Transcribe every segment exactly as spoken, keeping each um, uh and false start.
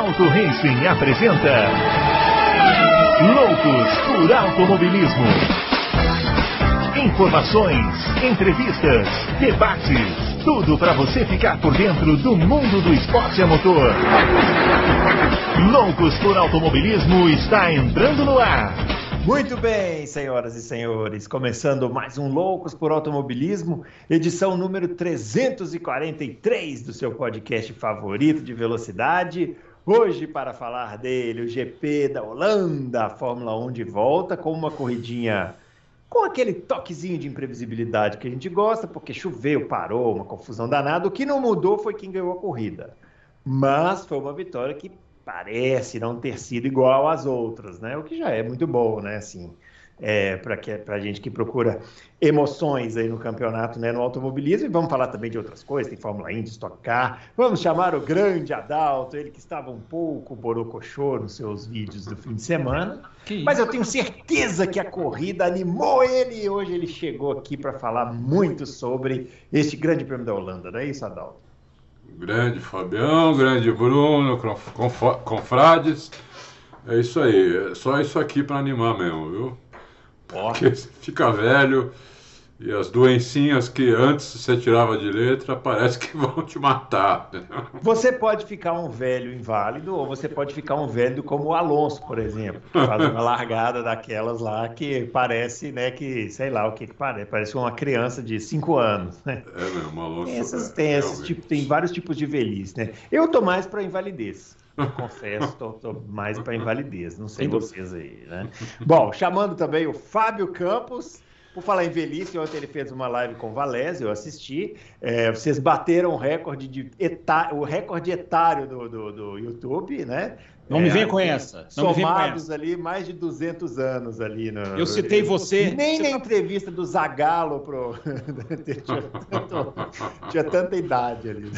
Adalto Racing apresenta Loucos por Automobilismo. Informações, entrevistas, debates, tudo para você ficar por dentro do mundo do esporte a motor. Loucos por Automobilismo está entrando no ar. Muito bem, senhoras e senhores, começando mais um Loucos por Automobilismo, edição número trezentos e quarenta e três do seu podcast favorito de velocidade. Hoje, para falar dele, o G P da Holanda, a Fórmula um de volta, com uma corridinha com aquele toquezinho de imprevisibilidade que a gente gosta, porque choveu, parou, uma confusão danada. O que não mudou foi quem ganhou a corrida, mas foi uma vitória que parece não ter sido igual às outras, né? O que já é muito bom, né? Assim, é, para a gente que procura emoções aí no campeonato, né? No automobilismo. E vamos falar também de outras coisas, tem Fórmula Indy, Stock Car. Vamos chamar o grande Adalto, ele que estava um pouco borocochô nos seus vídeos do fim de semana. Mas eu tenho certeza que a corrida animou ele e hoje ele chegou aqui para falar muito sobre este grande prêmio da Holanda, não é isso, Adalto? Grande Fabião, grande Bruno, confrades, é isso aí, é só isso aqui para animar mesmo, viu? Porque você fica velho e as doencinhas que antes você tirava de letra parece que vão te matar. Você pode ficar um velho inválido ou você pode ficar um velho como o Alonso, por exemplo, que faz uma largada daquelas lá que parece, né, que sei lá o que que parece, parece uma criança de cinco anos, né? É mesmo, Alonso. Tem, essas, tem, é, esses tipo, tem vários tipos de velhice, né? Eu tô mais para invalidez. Confesso, tô, tô mais para invalidez, não sei vocês aí, né? Bom, chamando também o Fábio Campos. Por falar em velhice, ontem ele fez uma live com o Valese, eu assisti. É, vocês bateram o recorde, de eta... o recorde etário do, do, do YouTube, né? Não é, me venha com essa. Não somados ali, mais de duzentos anos ali. No... Eu citei você. Nem você na tá... entrevista do Zagallo pro... tinha, tanto... tinha tanta idade ali.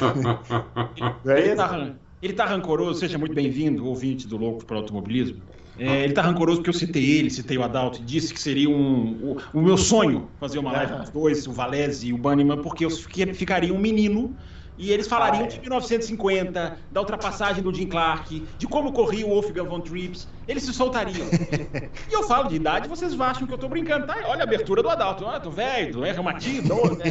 Não é ele, isso? tá, ele tá rancoroso, seja muito bem-vindo, ouvinte do Loucos para o Automobilismo. É, ele tá rancoroso porque eu citei ele, citei o Adalto, e disse que seria um, o, o meu sonho fazer uma live com os dois, o Valese e o Banniman, porque eu ficaria um menino e eles falariam de mil novecentos e cinquenta, da ultrapassagem do Jim Clark, de como corria o Wolfgang von Trips, eles se soltariam. E eu falo de idade, vocês acham que eu tô brincando, tá? Olha a abertura do Adalto, ah, tô velho, é reumatismo, né?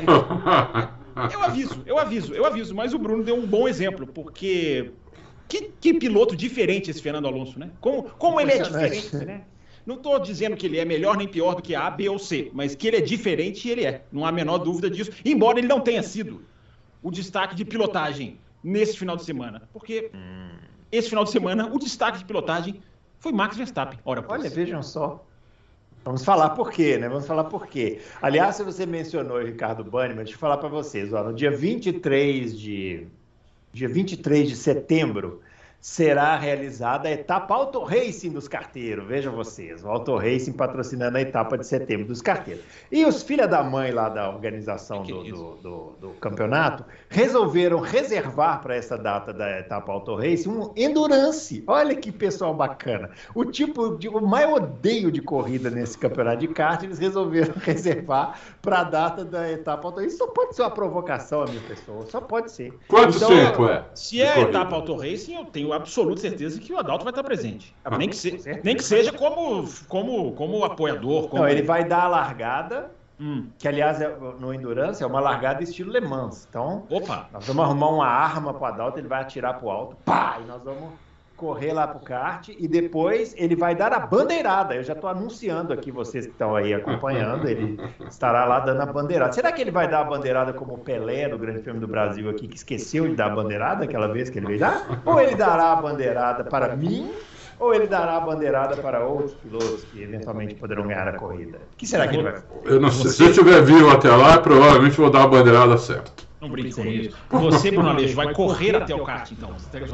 Eu aviso, eu aviso, eu aviso, mas o Bruno deu um bom exemplo, porque... Que, que piloto diferente esse Fernando Alonso, né? Como, como ele é diferente, né? Não estou dizendo que ele é melhor nem pior do que A, B ou C, mas que ele é diferente, ele é. Não há a menor dúvida disso, embora ele não tenha sido o destaque de pilotagem nesse final de semana. Porque esse final de semana, o destaque de pilotagem foi Max Verstappen. Ora, olha, vejam só. Vamos falar por quê, né? Vamos falar por quê. Aliás, se você mencionou o Ricardo Banniman, deixa eu falar para vocês. Ó, no dia vinte e três de... Dia vinte e três de setembro, será realizada a etapa Auto Racing dos carteiros. Vejam vocês, o Auto Racing patrocinando a etapa de setembro dos carteiros. E os filha da mãe lá da organização do, do, do, do campeonato resolveram reservar para essa data da etapa Auto Racing um Endurance. Olha que pessoal bacana. O tipo de o mais odeio de corrida nesse campeonato de kart, eles resolveram reservar para a data da etapa Auto Racing. Isso só pode ser uma provocação, minha pessoa. Só pode ser. Quanto então, tempo é? Se é a etapa Auto Racing, eu tenho absoluta certeza que o Adalto vai estar presente. Ah, nem, que se, nem que seja como, como, como apoiador. Como... Não, ele vai dar a largada, hum. que aliás é, no Endurance é uma largada estilo Le Mans. Então, Opa. nós vamos arrumar uma arma para o Adalto, ele vai atirar para o alto, pá, e nós vamos correr lá para o kart e depois ele vai dar a bandeirada. Eu já estou anunciando aqui, vocês que estão aí acompanhando, ele estará lá dando a bandeirada. Será que ele vai dar a bandeirada como o Pelé do Grande Prêmio do Brasil aqui, que esqueceu de dar a bandeirada aquela vez que ele veio dar? Ou ele dará a bandeirada para mim, ou ele dará a bandeirada para outros pilotos que eventualmente poderão ganhar a corrida? O que será que ele vai fazer? Eu não sei. Se eu estiver vivo até lá, provavelmente vou dar a bandeirada certa. Não brinque com isso. Você, Bruno Aleixo, vai correr até o kart, então.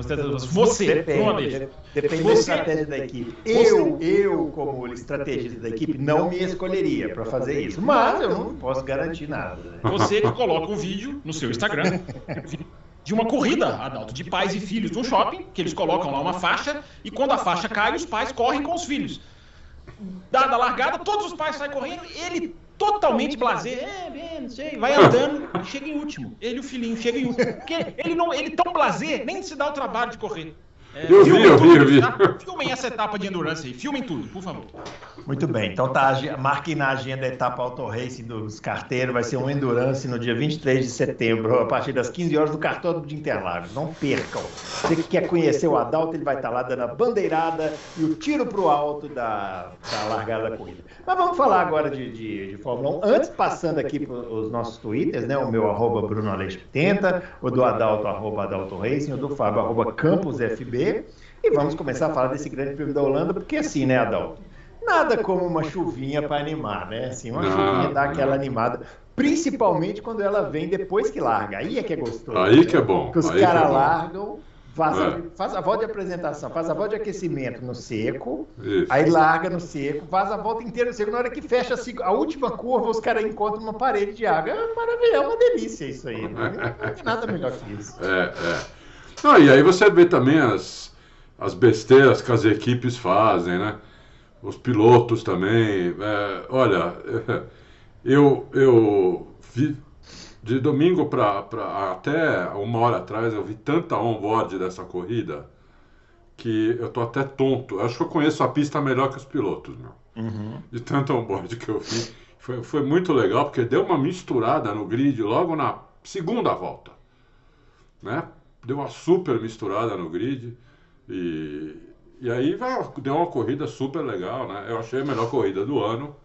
Você, Bruno Aleixo. Depende da estratégia da equipe. Eu, eu, como estrategista da equipe, não me escolheria para fazer isso. Mas eu não posso garantir nada. Você que coloca um vídeo no seu Instagram de uma corrida, Adalto, de pais e filhos num shopping, que eles colocam lá uma faixa, e quando a faixa cai, os pais correm com os filhos. Dada a largada, todos os pais saem correndo, ele totalmente blasé, é, bem, não sei, vai andando, chega em último. Ele e o filhinho chegam em último. Porque ele não, ele tão blasé, nem se dá o trabalho de correr. É, eu vi, eu vi, eu vi. Tá? Filmem essa etapa de endurance aí, filmem tudo, por favor. Muito bem, então tá, marquem na agenda a etapa Auto Racing dos carteiros, vai ser um endurance no dia vinte e três de setembro, a partir das quinze horas do Cartódromo de Interlagos, não percam. Você que quer conhecer o Adalto, ele vai estar lá dando a bandeirada e o tiro pro alto da, da largada da corrida. Mas vamos falar agora de, de, de Fórmula um, antes passando aqui para os nossos twitters, né, o meu arroba Bruno Aleixo oitenta, o do Adalto, arroba Adalto Racing, o do Fábio, arroba Campos F B. E vamos começar a falar desse grande prêmio da Holanda, porque assim, né, Adalto? Nada como uma chuvinha para animar, né? Assim, uma não, chuvinha dá aquela não. animada, principalmente quando ela vem depois que larga. Aí é que é gostoso. Aí né? que é bom. Porque os caras é largam, faz, é. a, faz a volta de apresentação, faz a volta de aquecimento no seco, Isso. aí larga no seco, faz a volta inteira no seco. Na hora que fecha a, a última curva, os caras encontram uma parede de água. É maravilha, é uma delícia isso aí. Não, não tem nada melhor que isso. É, é. Não, e aí você vê também as, as besteiras que as equipes fazem, né? Os pilotos também. É, olha, eu, eu vi de domingo para até uma hora atrás, eu vi tanta on-board dessa corrida que eu tô até tonto. Eu acho que eu conheço a pista melhor que os pilotos, meu. Uhum. De tanto on-board que eu vi. Foi, foi muito legal, porque deu uma misturada no grid logo na segunda volta, né? Deu uma super misturada no grid e, e aí deu uma corrida super legal, né? Eu achei a melhor corrida do ano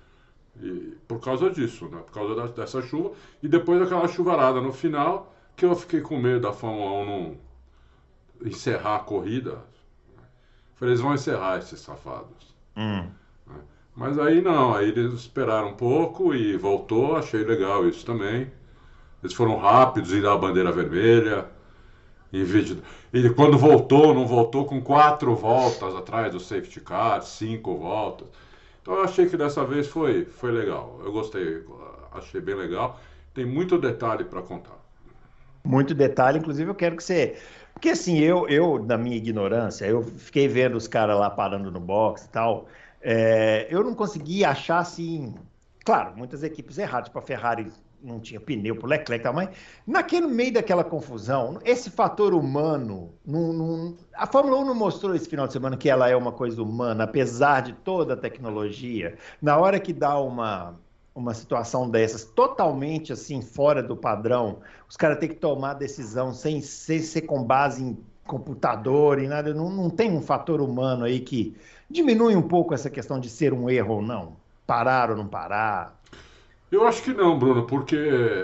e, por causa disso, né? Por causa da, dessa chuva e depois daquela chuvarada no final que eu fiquei com medo da Fórmula um não encerrar a corrida. Falei, eles vão encerrar esses safados. Hum. Mas aí não, aí eles esperaram um pouco e voltou, achei legal isso também. Eles foram rápidos em dar a bandeira vermelha. Em vídeo. E quando voltou, não voltou com quatro voltas atrás do safety car, cinco voltas. Então eu achei que dessa vez foi, foi legal. Eu gostei, achei bem legal. Tem muito detalhe para contar. Muito detalhe, inclusive eu quero que você... Porque assim, eu, eu na minha ignorância, eu fiquei vendo os caras lá parando no box e tal, é, eu não consegui achar assim... Claro, muitas equipes erradas, tipo a Ferrari... não tinha pneu pro Leclerc e tal, mas naquele meio daquela confusão, esse fator humano, não, não, a Fórmula um não mostrou esse final de semana que ela é uma coisa humana, apesar de toda a tecnologia. Na hora que dá uma, uma situação dessas, totalmente assim, fora do padrão, os caras têm que tomar decisão sem, sem ser com base em computador e nada, não, não tem um fator humano aí que diminui um pouco essa questão de ser um erro ou não? Parar ou não parar? Eu acho que não, Bruno, porque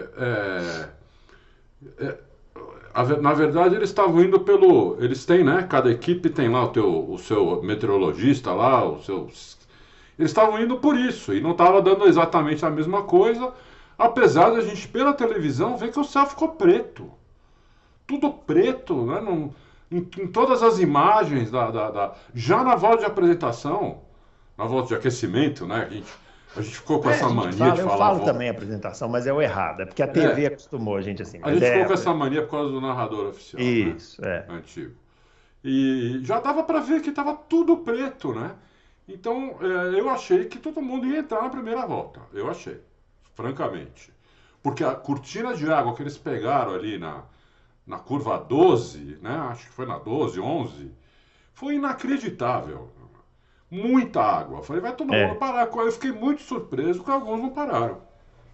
é, é, a, na verdade eles estavam indo pelo... Eles têm, né? Cada equipe tem lá o, teu, o seu meteorologista lá, o seu... Eles estavam indo por isso e não estava dando exatamente a mesma coisa, apesar de a gente, pela televisão, ver que o céu ficou preto. Tudo preto, né? Não, em, em todas as imagens, da, da, da, já na volta de apresentação, na volta de aquecimento, né? A gente... A gente ficou com é, essa mania fala, de falar... Eu falo volta. também a apresentação, mas é o errado. É porque a T V é. acostumou a gente assim. A gente é, ficou com essa mania por causa do narrador oficial. Isso, né? é. Antigo. E já dava para ver que estava tudo preto, né? Então, é, eu achei que todo mundo ia entrar na primeira volta. Eu achei, francamente. Porque a cortina de água que eles pegaram ali na, na curva doze, né? Acho que foi na doze, onze, foi inacreditável. Muita água. Eu falei, vai todo mundo é. parar. Eu fiquei muito surpreso que alguns não pararam.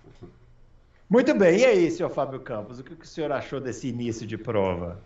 Muito bem. E aí, senhor Fábio Campos, o que o senhor achou desse início de prova?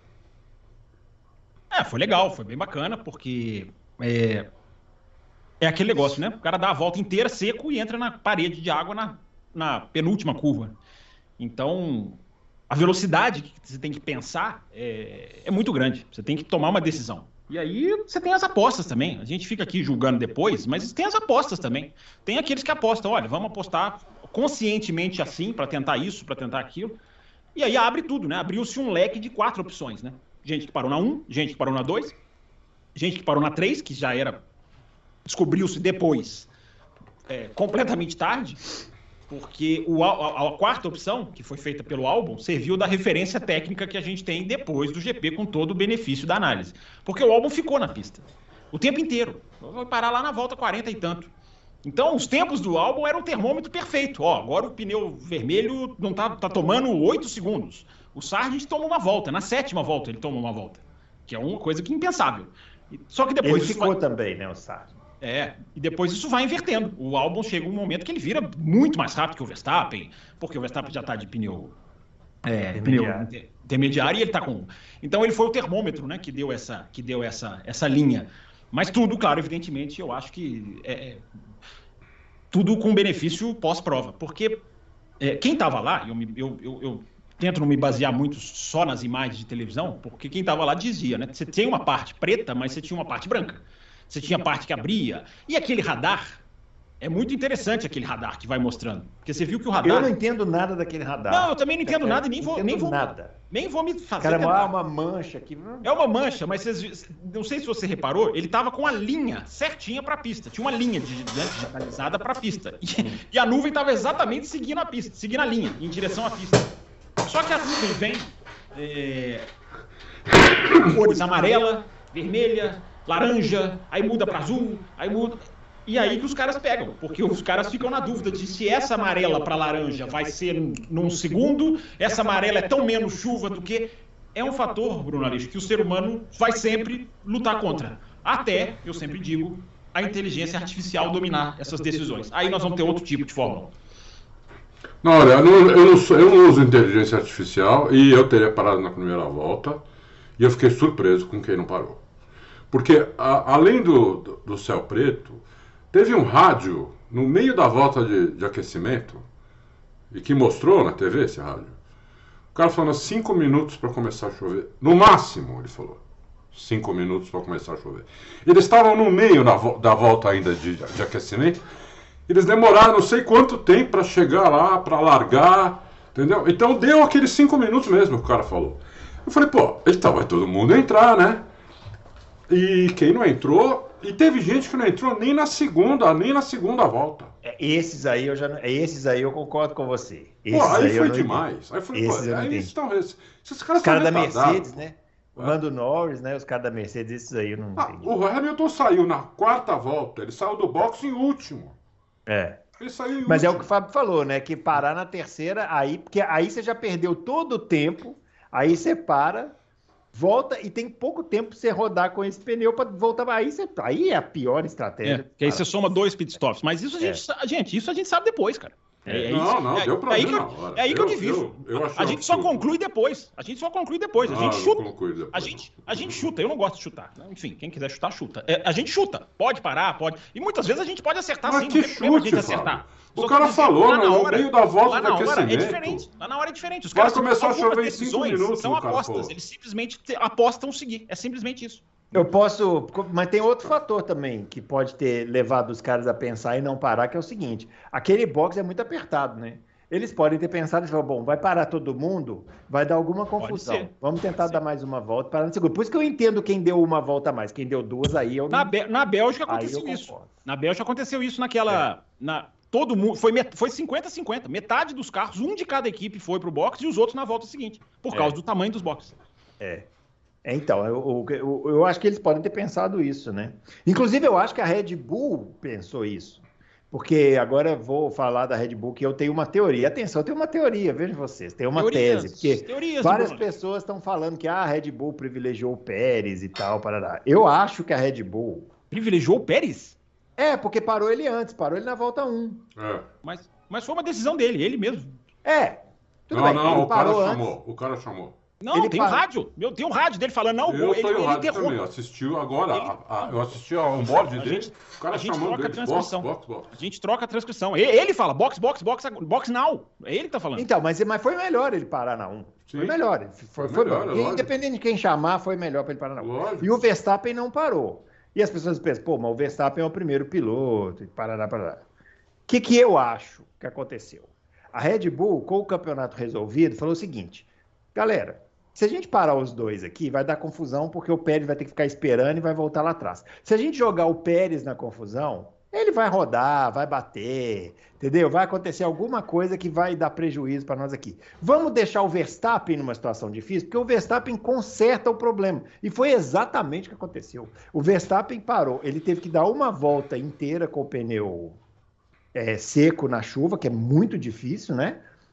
É, foi legal, foi bem bacana, porque é, é aquele negócio, né? O cara dá a volta inteira seco e entra na parede de água na, na penúltima curva. Então, a velocidade que você tem que pensar é, é muito grande. Você tem que tomar uma decisão. E aí você tem as apostas também. A gente fica aqui julgando depois, mas tem as apostas também. Tem aqueles que apostam, olha, vamos apostar conscientemente assim, para tentar isso, para tentar aquilo. E aí abre tudo, né? Abriu-se um leque de quatro opções, né? Gente que parou na um, gente que parou na dois, gente que parou na três, que já era... Descobriu-se depois, é, completamente tarde, porque o, a, a quarta opção, que foi feita pelo Albon, serviu da referência técnica que a gente tem depois do G P, com todo o benefício da análise. Porque o Albon ficou na pista o tempo inteiro. Vai parar lá na volta quarenta e tanto. Então, os tempos do Albon eram um termômetro perfeito. Ó, agora o pneu vermelho não tá, tá tomando oito segundos. O Sargent toma uma volta. Na sétima volta ele toma uma volta. que é uma coisa que é impensável. Só que depois... Ele ficou vai... também, né, o Sargent? É, e depois isso vai invertendo. O álbum chega um momento que ele vira muito mais rápido que o Verstappen, porque o Verstappen já está de pneu, é, pneu intermediário e ele está com... Então ele foi o termômetro, né, que deu essa, que deu essa, essa linha. Mas tudo, claro, evidentemente, eu acho que é, tudo com benefício pós-prova, porque é, quem estava lá, eu, me, eu, eu, eu tento não me basear muito só nas imagens de televisão, porque quem estava lá dizia, né, você tem uma parte preta, mas você tinha uma parte branca. Você tinha parte que abria. E aquele radar, é muito interessante aquele radar que vai mostrando. Porque você viu que o radar... Eu não entendo nada daquele radar. Não, eu também não entendo eu nada e nem vou... Nem vou nada. Nem vou me fazer... Cara, é uma mancha aqui. É uma mancha, mas vocês, não sei se você reparou, ele tava com a linha certinha para a pista. Tinha uma linha digitalizada para a pista. E, e a nuvem tava exatamente seguindo a pista, seguindo a linha, em direção à pista. Só que a nuvem vem... É, cores amarela, vermelha... laranja, aí muda para azul, aí muda... E aí que os caras pegam, porque os caras ficam na dúvida de se essa amarela para laranja vai ser num segundo, essa amarela é tão menos chuva do que... É um fator, Bruno Aleixo, que o ser humano vai sempre lutar contra. Até, eu sempre digo, a inteligência artificial dominar essas decisões. Aí nós vamos ter outro tipo de Fórmula um. Não, olha, eu não, eu, não, eu não uso inteligência artificial e eu teria parado na primeira volta e eu fiquei surpreso com quem não parou. Porque, a, além do, do, do céu preto, teve um rádio no meio da volta de, de aquecimento, e que mostrou na T V esse rádio. O cara falando cinco minutos para começar a chover. No máximo, ele falou. Cinco minutos para começar a chover. Eles estavam no meio da, da volta ainda de, de aquecimento. Eles demoraram não sei quanto tempo para chegar lá, para largar, entendeu? Então deu aqueles cinco minutos mesmo que o cara falou. Eu falei, pô, então vai todo mundo entrar, né? E quem não entrou, e teve gente que não entrou nem na segunda, nem na segunda volta. É, esses aí eu já não, esses aí eu concordo com você. Esses pô, aí, aí foi não demais. Aí foi, esses pô, aí estão, esses, esses caras os caras da retardados, Mercedes, né? O Lando Norris, né? Os caras da Mercedes, esses aí eu não ah, entendi. O Hamilton saiu na quarta volta, ele saiu do box em último. É. Ele saiu em Mas último. é o que o Fábio falou, né? Que parar na terceira, aí, porque aí você já perdeu todo o tempo, aí você para, volta e tem pouco tempo pra você rodar com esse pneu para voltar. Aí, você, aí é a pior estratégia. É, que aí você soma dois pitstops. Mas isso a gente, é. gente, isso a gente sabe depois, cara. É, é não, isso, não, é, deu pra é ver aí que eu, na hora. É aí que eu, eu divido. Eu, eu a gente só conclui depois. A gente só conclui depois. A gente ah, chuta. Depois. A gente, a gente chuta. Eu não gosto de chutar. Enfim, quem quiser chutar, chuta. É, a gente chuta. Pode parar, pode. E muitas vezes a gente pode acertar mas sim. Que não tem problema a gente Fábio. acertar. O cara falou no hora, meio da volta lá do na aquecimento. Hora é diferente. Lá na hora é diferente. Os Vai caras começar a chover em decisões cinco minutos. São apostas. Eles simplesmente apostam seguir. É simplesmente isso. Eu posso, mas tem outro fator também que pode ter levado os caras a pensar e não parar, que é o seguinte: aquele box é muito apertado, né? Eles podem ter pensado e falar, bom, vai parar todo mundo, vai dar alguma confusão. Vamos tentar dar mais uma volta, parar no segundo. Por isso que eu entendo quem deu uma volta a mais. Quem deu duas, aí eu não... Na, Bé- na Bélgica aconteceu isso. Na Bélgica aconteceu isso naquela... É. Na, todo mundo... Foi, foi cinquenta a cinquenta. Metade dos carros, um de cada equipe foi pro box e os outros na volta seguinte. Por causa é. do tamanho dos boxes. É. Então, eu, eu, eu acho que eles podem ter pensado isso, né? Inclusive, eu acho que a Red Bull pensou isso. Porque agora eu vou falar da Red Bull, que eu tenho uma teoria. Atenção, eu tenho uma teoria, vejam vocês. Tem uma teorias, tese. Porque teorias, várias Bruno. pessoas estão falando que ah, a Red Bull privilegiou o Pérez e tal. Parará. Eu acho que a Red Bull... Privilegiou o Pérez? É, porque parou ele antes. Parou ele na volta um. É. Mas, mas foi uma decisão dele, ele mesmo. É. Tudo não, bem. não, ele o cara antes. chamou. O cara chamou. Não, ele tem um rádio. Meu, tem um rádio dele falando, não, eu ele, ele interrompe. Eu assisti agora, ele... a, a, eu assisti ao onboard dele, gente, o cara a gente chamando troca dele, a transcrição. Box, box, box. A gente troca a transcrição. Ele, ele fala, box, box, box, box now. É ele que tá falando. Então, mas, mas foi melhor ele parar na um. Sim. Foi melhor. Foi, foi, foi melhor, é independente de quem chamar, foi melhor para ele parar na um. Lógico. E o Verstappen não parou. E as pessoas pensam, pô, mas o Verstappen é o primeiro piloto, e parará, parará. O que, que eu acho que aconteceu? A Red Bull, com o campeonato resolvido, falou o seguinte, galera, se a gente parar os dois aqui, vai dar confusão, porque o Pérez vai ter que ficar esperando e vai voltar lá atrás. Se a gente jogar o Pérez na confusão, ele vai rodar, vai bater, entendeu? Vai acontecer alguma coisa que vai dar prejuízo para nós aqui. Vamos deixar o Verstappen numa situação difícil, porque o Verstappen conserta o problema. E foi exatamente o que aconteceu. O Verstappen parou, ele teve que dar uma volta inteira com o pneu é, seco na chuva, que é muito difícil, né?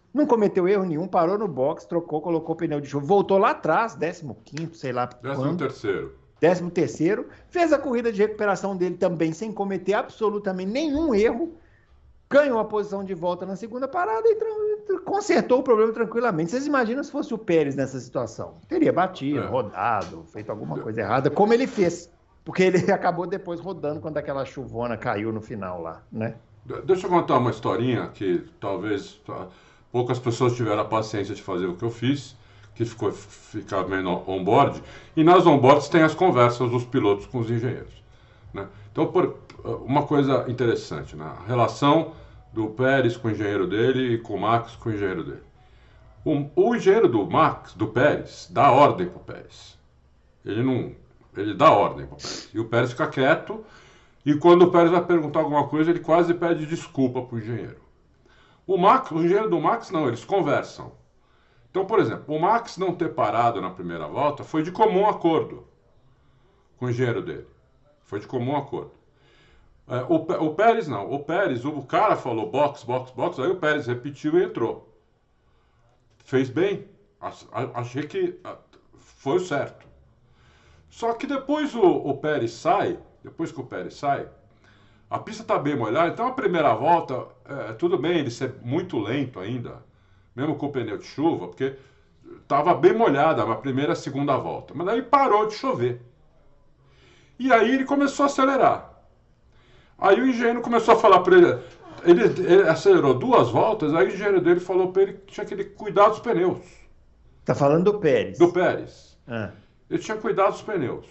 Não cometeu erro nenhum, parou no box, trocou, colocou pneu de chuva, voltou lá atrás, décimo quinto, sei lá Décimo quando. terceiro. décimo terceiro, fez a corrida de recuperação dele também sem cometer absolutamente nenhum erro, ganhou a posição de volta na segunda parada e consertou o problema tranquilamente. Vocês imaginam se fosse o Pérez nessa situação? Teria batido, é. rodado, feito alguma coisa errada, como ele fez. Porque ele acabou depois rodando quando aquela chuvona caiu no final lá, né? Deixa eu contar uma historinha que talvez poucas pessoas tiveram a paciência de fazer o que eu fiz, que ficou ficar meio on-board. E nas on-boards tem as conversas dos pilotos com os engenheiros, né? Então, por, uma coisa interessante, né? A relação do Pérez com o engenheiro dele e com o Max com o engenheiro dele. O, o engenheiro do Max, do Pérez, dá ordem para o Pérez. Ele não... Ele dá ordem para o Pérez. E o Pérez fica quieto, e quando o Pérez vai perguntar alguma coisa, ele quase pede desculpa para o engenheiro. O Max, o engenheiro do Max, não, eles conversam. Então, por exemplo, o Max não ter parado na primeira volta foi de comum acordo com o engenheiro dele. Foi de comum acordo. É, o, o Pérez não. O Pérez, o cara falou box, box, box, aí o Pérez repetiu e entrou. Fez bem. Achei que foi o certo. Só que depois o, o Pérez sai, depois que o Pérez sai, a pista está bem molhada, então a primeira volta, é, tudo bem ele ser muito lento ainda, mesmo com o pneu de chuva, porque estava bem molhada a primeira e a segunda volta. Mas daí parou de chover. E aí ele começou a acelerar. Aí o engenheiro começou a falar para ele, ele, ele acelerou duas voltas, aí o engenheiro dele falou para ele que tinha que ele cuidar dos pneus. Tá falando do Pérez. Do Pérez. Ah. Ele tinha cuidado dos pneus.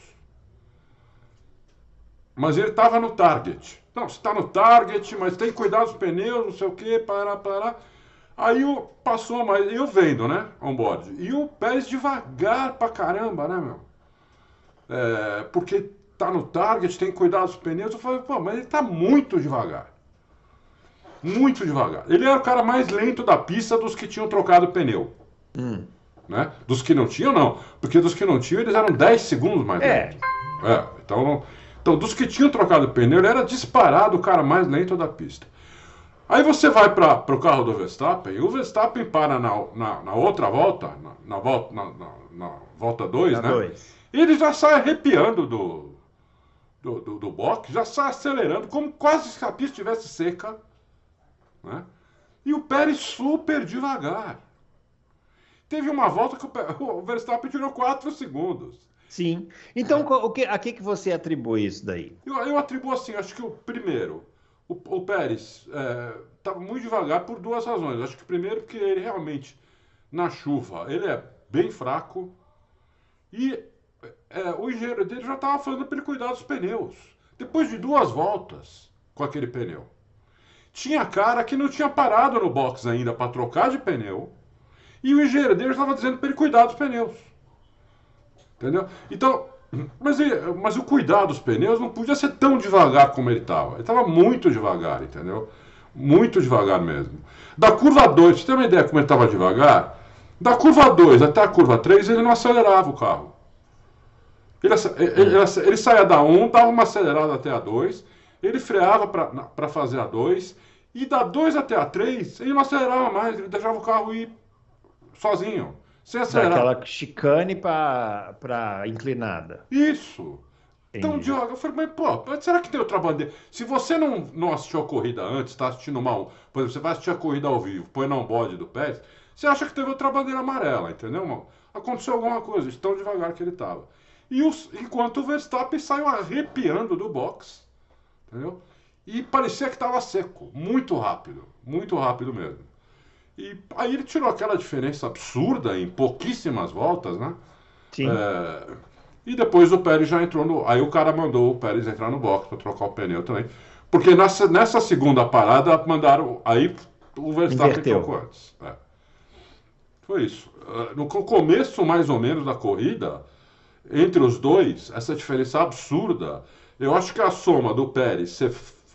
Mas ele estava no target. Não, você está no target, mas tem que cuidar dos pneus, não sei o quê, parar, parar. Aí o, passou, mas eu vendo, né, on-board. E o Pérez devagar pra caramba, né, meu? É, porque tá no target, tem que cuidar dos pneus. Eu falei, pô, mas ele tá muito devagar. Muito devagar. Ele era o cara mais lento da pista dos que tinham trocado pneu. Hum. Né? Dos que não tinham, não. Porque dos que não tinham, eles eram dez segundos mais é. lentos. É, então, então, dos que tinham trocado pneu, ele era disparado o cara mais lento da pista. Aí você vai para o carro do Verstappen, e o Verstappen para na, na, na outra volta, na, na volta na, na, na volta dois, né? Dois. E ele já sai arrepiando do, do, do, do box, já sai acelerando, como quase se a pista estivesse seca. Né? E o Pérez super devagar. Teve uma volta que o Verstappen tirou quatro segundos. Sim. Então, o que, a que, que você atribui isso daí? Eu, eu atribuo assim, acho que o primeiro, o, o Pérez estava é, muito devagar por duas razões. Acho que primeiro porque ele realmente, na chuva, ele é bem fraco e é, o engenheiro dele já estava falando para ele cuidar dos pneus. Depois de duas voltas com aquele pneu. Tinha cara que não tinha parado no box ainda para trocar de pneu. E o engenheiro dele estava dizendo para ele cuidar dos pneus. Entendeu? Então, mas, ele, mas o cuidar dos pneus não podia ser tão devagar como ele estava. Ele estava muito devagar, entendeu? Muito devagar mesmo. Da curva dois, pra você ter uma ideia como ele estava devagar, da curva dois até a curva três, ele não acelerava o carro. Ele, ele, ele, ele saía da um, dava uma acelerada até a dois, ele freava para fazer a dois, e da dois até a três, ele não acelerava mais, ele deixava o carro ir sozinho, sem acelerar. Daquela chicane para inclinada. Isso. Entendi. Então, Diogo, eu falei, mas pô, será que tem outra bandeira? Se você não, não assistiu a corrida antes, está assistindo uma, por exemplo, você vai assistir a corrida ao vivo, põe no bode do Pérez, você acha que teve outra bandeira amarela, entendeu, irmão? Aconteceu alguma coisa, de tão devagar que ele estava. E os, enquanto o Verstappen saiu arrepiando do box, entendeu? E parecia que estava seco, muito rápido, muito rápido mesmo. E aí ele tirou aquela diferença absurda em pouquíssimas voltas, né? Sim. É, e depois o Pérez já entrou no... Aí o cara mandou o Pérez entrar no box para trocar o pneu também. Porque nessa, nessa segunda parada mandaram... Aí o Verstappen trocou antes. É. Foi isso. No começo, mais ou menos, da corrida, entre os dois, essa diferença absurda, eu acho que a soma do Pérez ser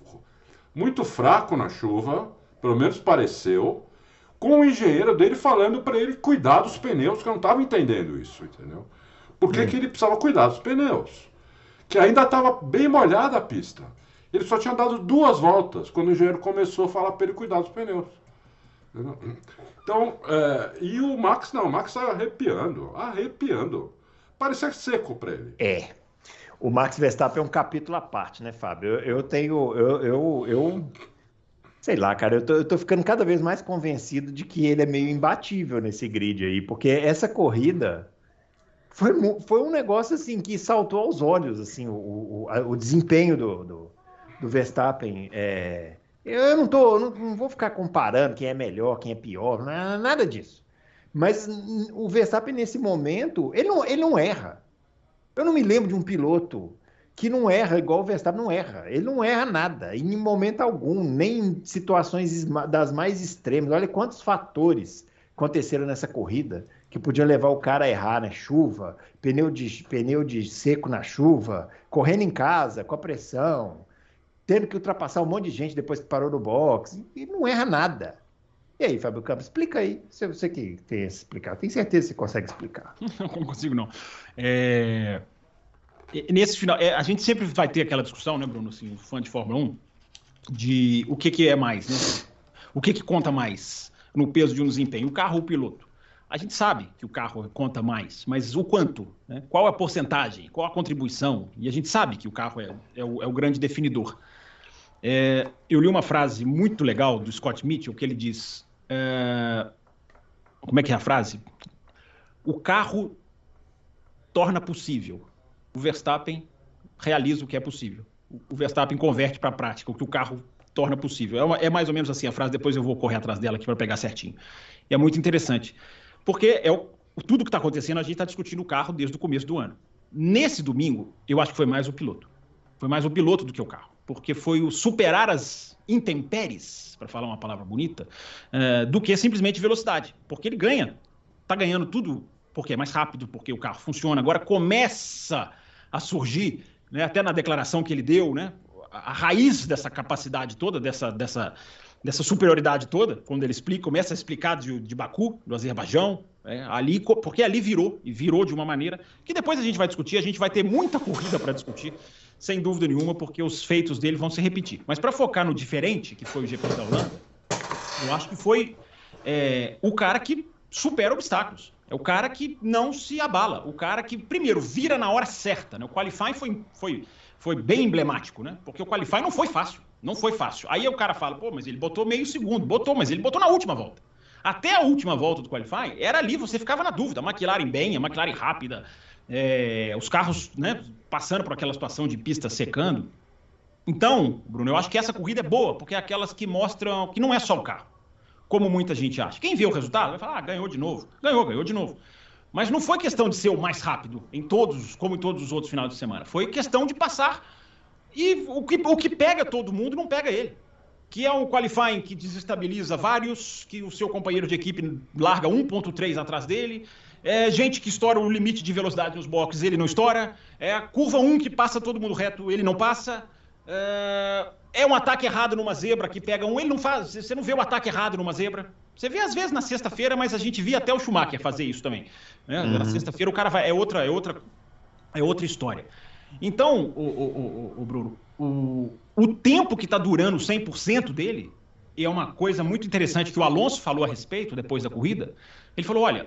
muito fraco na chuva, pelo menos pareceu, com o engenheiro dele falando para ele cuidar dos pneus, que eu não estava entendendo isso, entendeu? Por que, hum. que ele precisava cuidar dos pneus? Que ainda estava bem molhada a pista. Ele só tinha dado duas voltas quando o engenheiro começou a falar para ele cuidar dos pneus. Então, é, e o Max não, o Max tá arrepiando, arrepiando. Parecia seco para ele. É. O Max Verstappen é um capítulo à parte, né, Fábio? Eu, eu tenho. Eu, eu, eu. Sei lá, cara, eu tô, eu tô ficando cada vez mais convencido de que ele é meio imbatível nesse grid aí, porque essa corrida foi, foi um negócio assim que saltou aos olhos, assim, o, o, o desempenho do, do, do Verstappen. É, eu não tô, não, não vou ficar comparando quem é melhor, quem é pior, nada disso. Mas o Verstappen, nesse momento, ele não, ele não erra. Eu não me lembro de um piloto que não erra igual o Verstappen não erra. Ele não erra nada, em momento algum, nem em situações das mais extremas. Olha quantos fatores aconteceram nessa corrida que podiam levar o cara a errar, né? Chuva, pneu de, pneu de seco na chuva, correndo em casa, com a pressão, tendo que ultrapassar um monte de gente depois que parou no box, e não erra nada. E aí, Fábio Campos, explica aí. Você, você que tem esse explicar. Tenho certeza que você consegue explicar. Não, não consigo, não. É... Nesse final, é, a gente sempre vai ter aquela discussão, né, Bruno, assim, o fã de Fórmula um, de o que, que é mais, né? O que, que conta mais no peso de um desempenho, o carro ou o piloto? A gente sabe que o carro conta mais, mas o quanto? Né? Qual a porcentagem? Qual a contribuição? E a gente sabe que o carro é, é, o, é o grande definidor. É, eu li uma frase muito legal do Scott Mitchell, que ele diz... É, como é que é a frase? O carro torna possível. O Verstappen realiza o que é possível. O Verstappen converte para a prática o que o carro torna possível. É, uma, é mais ou menos assim a frase, depois eu vou correr atrás dela aqui para pegar certinho. E é muito interessante, porque é o, tudo que está acontecendo, a gente está discutindo o carro desde o começo do ano. Nesse domingo, eu acho que foi mais o piloto. Foi mais o piloto do que o carro, porque foi o superar as intempéries, para falar uma palavra bonita, uh, do que simplesmente velocidade. Porque ele ganha, está ganhando tudo porque é mais rápido, porque o carro funciona. Agora começa a surgir, né, até na declaração que ele deu, né, a, a raiz dessa capacidade toda, dessa, dessa, dessa superioridade toda, quando ele explica, começa a explicar de, de Baku, do Azerbaijão, é, ali, porque ali virou, e virou de uma maneira que depois a gente vai discutir, a gente vai ter muita corrida para discutir, sem dúvida nenhuma, porque os feitos dele vão se repetir. Mas para focar no diferente, que foi o G P da Holanda, eu acho que foi é, o cara que supera obstáculos. É o cara que não se abala, o cara que, primeiro, vira na hora certa, né? O qualifying foi, foi, foi bem emblemático, né? Porque o qualifying não foi fácil, não foi fácil. Aí o cara fala, pô, mas ele botou meio segundo, botou, mas ele botou na última volta. Até a última volta do qualifying, era ali, você ficava na dúvida, a McLaren bem, a McLaren rápida, é, os carros, né, passando por aquela situação de pista secando. Então, Bruno, eu acho que essa corrida é boa, porque é aquelas que mostram que não é só o carro, como muita gente acha. Quem vê o resultado vai falar, ah, ganhou de novo. Ganhou, ganhou de novo. Mas não foi questão de ser o mais rápido, em todos, como em todos os outros finais de semana. Foi questão de passar. E o que, o que pega todo mundo não pega ele. Que é um qualifying que desestabiliza vários, que o seu companheiro de equipe larga um ponto três atrás dele. É gente que estoura o limite de velocidade nos boxes, ele não estoura. É a curva um que passa todo mundo reto, ele não passa. É... É um ataque errado numa zebra que pega um, ele não faz, você não vê o ataque errado numa zebra. Você vê às vezes na sexta-feira, mas a gente via até o Schumacher fazer isso também. Né? Uhum. Na sexta-feira o cara vai, é outra, é outra, é outra história. Então, o, o, o, o Bruno, o, o tempo que está durando cem por cento dele é uma coisa muito interessante que o Alonso falou a respeito depois da corrida. Ele falou, olha,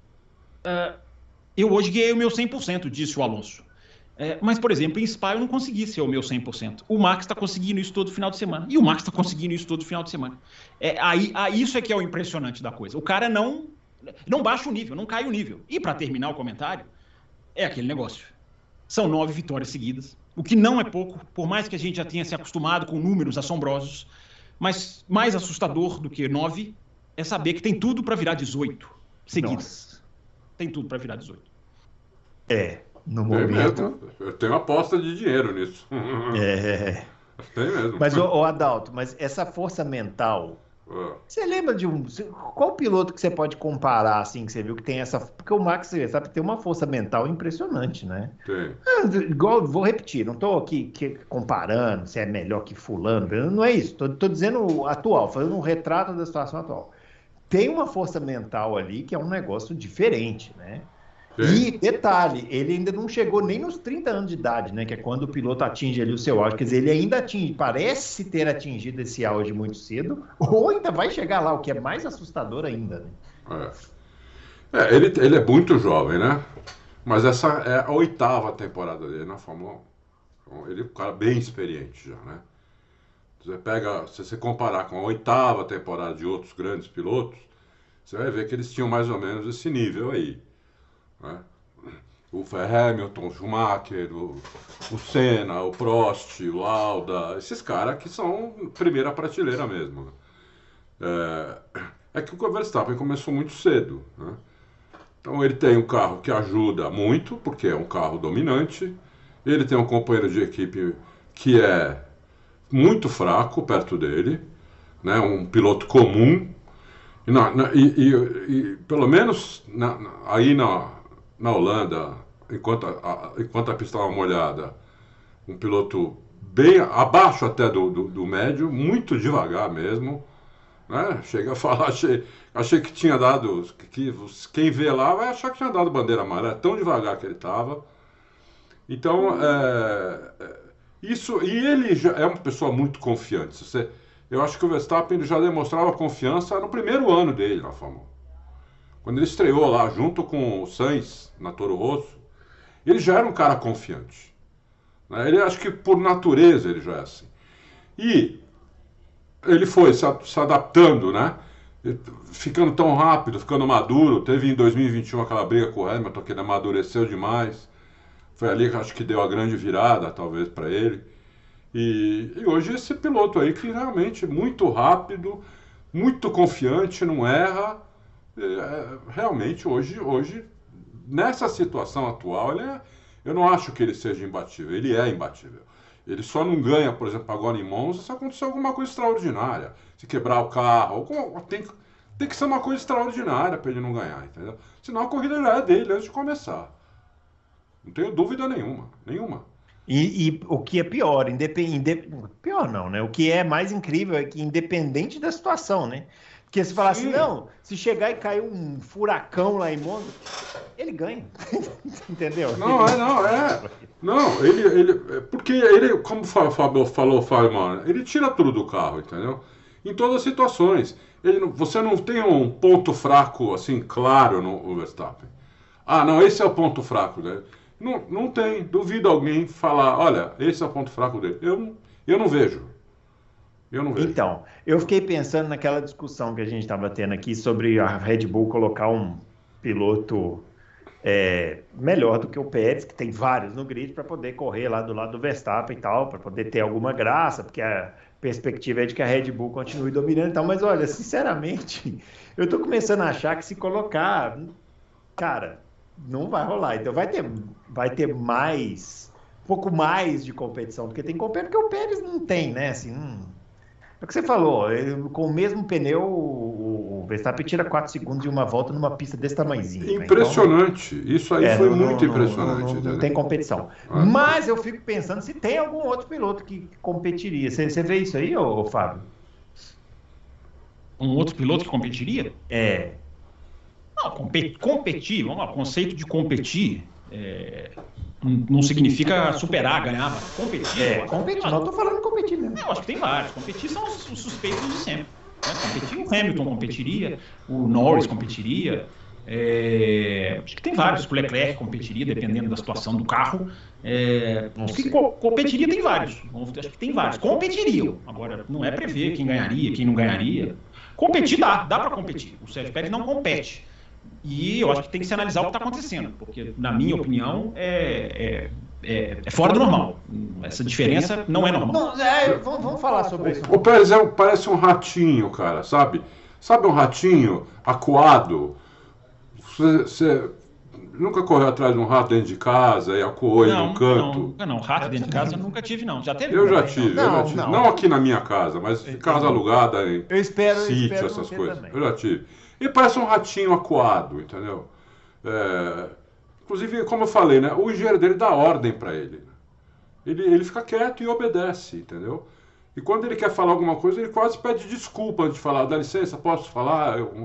uh, eu hoje ganhei o meu cem por cento, disse o Alonso. É, mas, por exemplo, em Spa eu não consegui ser o meu cem por cento. O Max está conseguindo isso todo final de semana. E o Max está conseguindo isso todo final de semana. É, aí, aí, isso é que é o impressionante da coisa. O cara não, não baixa o nível, não cai o nível. E, para terminar o comentário, é aquele negócio. São nove vitórias seguidas, o que não é pouco, por mais que a gente já tenha se acostumado com números assombrosos. Mas mais assustador do que nove é saber que tem tudo para virar dezoito seguidas. Nossa. Tem tudo para virar dezoito. É. No momento... Eu tenho aposta de dinheiro nisso. É. Tem mesmo. Mas, ô, ô Adalto, mas essa força mental... É. Você lembra de um... Qual piloto que você pode comparar, assim, que você viu que tem essa... Porque o Max, você sabe, tem uma força mental impressionante, né? Tem. É, igual, vou repetir, não estou aqui que, comparando se é melhor que fulano, não é isso. Estou dizendo atual, fazendo um retrato da situação atual. Tem uma força mental ali que é um negócio diferente, né? E, detalhe, ele ainda não chegou nem nos trinta anos de idade, né? Que é quando o piloto atinge ali o seu auge. Quer dizer, ele ainda atinge, parece ter atingido esse auge muito cedo, ou ainda vai chegar lá, o que é mais assustador ainda, né? É, é ele, ele é muito jovem, né? Mas essa é a oitava temporada dele na Fórmula um. Então, ele é um cara bem experiente já, né? Você pega, se você comparar com a oitava temporada de outros grandes pilotos, você vai ver que eles tinham mais ou menos esse nível aí. Né? O Hamilton, o Schumacher, o, o Senna, o Prost, o Lauda, esses caras que são primeira prateleira mesmo. É, é que o Verstappen começou muito cedo. Né? Então ele tem um carro que ajuda muito, porque é um carro dominante. Ele tem um companheiro de equipe que é muito fraco perto dele, né? Um piloto comum. E, na, na, e, e, e pelo menos na, na, aí na, na Holanda, enquanto a, enquanto a pista estava molhada, um piloto bem abaixo até do, do, do médio, muito devagar mesmo. Né? Chega a falar, achei, achei que tinha dado, que, que quem vê lá vai achar que tinha dado bandeira amarela, tão devagar que ele estava. Então, é, isso, e ele já é uma pessoa muito confiante. Você, eu acho que o Verstappen já demonstrava confiança no primeiro ano dele na Fórmula um. Quando ele estreou lá junto com o Sainz na Toro Rosso, ele já era um cara confiante. Né? Ele acho que por natureza ele já é assim. E ele foi se, se adaptando, né? Ficando tão rápido, ficando maduro. Teve em dois mil e vinte e um aquela briga com o Hamilton, que ele amadureceu demais. Foi ali que acho que deu a grande virada, talvez, para ele. E, e hoje esse piloto aí que realmente muito rápido, muito confiante, não erra. É, realmente hoje, hoje, nessa situação atual, ele é, eu não acho que ele seja imbatível. Ele é imbatível. Ele só não ganha, por exemplo, agora em Monza, se acontecer alguma coisa extraordinária. Se quebrar o carro, tem, tem que ser uma coisa extraordinária para ele não ganhar, entendeu? Senão a corrida já é dele antes de começar. Não tenho dúvida nenhuma, nenhuma. E, e o que é pior, independente, pior não, né? O que é mais incrível é que independente da situação, né? Porque se falar assim, não, se chegar e cair um furacão lá em Monza, ele ganha, entendeu? Não, é, não, é. Não, ele, ele, porque ele, como o Fábio falou, Fábio, ele tira tudo do carro, entendeu? Em todas as situações. Ele, você não tem um ponto fraco, assim, claro no Verstappen. Ah, não, esse é o ponto fraco dele. Não, não tem. Duvido alguém falar, olha, esse é o ponto fraco dele. Eu, eu não vejo. Eu não vejo. Então, eu fiquei pensando naquela discussão que a gente estava tendo aqui sobre a Red Bull colocar um piloto é, melhor do que o Pérez, que tem vários no grid, para poder correr lá do lado do Verstappen e tal, para poder ter alguma graça, porque a perspectiva é de que a Red Bull continue dominando e tal. Mas olha, sinceramente, eu estou começando a achar que se colocar, cara, não vai rolar. Então vai ter, vai ter mais, um pouco mais de competição, porque tem competição que o Pérez não tem, né? Assim, hum, é o que você falou, ele, com o mesmo pneu, o, o Verstappen tira quatro segundos de uma volta numa pista desse tamanhozinho. Impressionante. Né? Então, isso aí é, foi não, muito não, impressionante. Não, não, não tem competição. Ah. Mas eu fico pensando se tem algum outro piloto que competiria. Você, você vê isso aí, ô, ô, Fábio? Um outro piloto que competiria? É. Não, competir, vamos lá, o conceito de competir é, não significa superar, ganhar, mas competir. É, competir, não estou falando competir mesmo. Eu acho que tem vários. Competir são os, os suspeitos de sempre. Né? Competir, o Hamilton competiria, o Norris competiria, é, acho que tem vários, o Leclerc competiria, dependendo da situação do carro. É, acho que co competiria tem vários. Acho que tem vários. Competiriam. Agora, não é prever quem ganharia, quem não ganharia. Competir dá, dá para competir. O Sérgio Pérez não compete. E eu acho que tem que se analisar o que está acontecendo, porque, na minha opinião, é, é, é, é fora do normal. Essa diferença não é normal. Não, é, vamos, vamos falar sobre isso. O Pérez é, parece um ratinho, cara, sabe? Sabe um ratinho acuado? Você, você nunca correu atrás de um rato dentro de casa e acuou ele no canto? Não, não, rato dentro de casa eu nunca tive, não. Já teve? Eu já tive, não, eu já tive. Não. Não aqui na minha casa, mas em casa alugada, em eu espero, sítio, eu espero essas coisas. Também. Eu já tive. Ele parece um ratinho acuado, entendeu? É, inclusive, como eu falei, né, o engenheiro dele dá ordem para ele. ele. Ele fica quieto e obedece, entendeu? E quando ele quer falar alguma coisa, ele quase pede desculpa antes de falar. Dá licença, posso falar? Eu,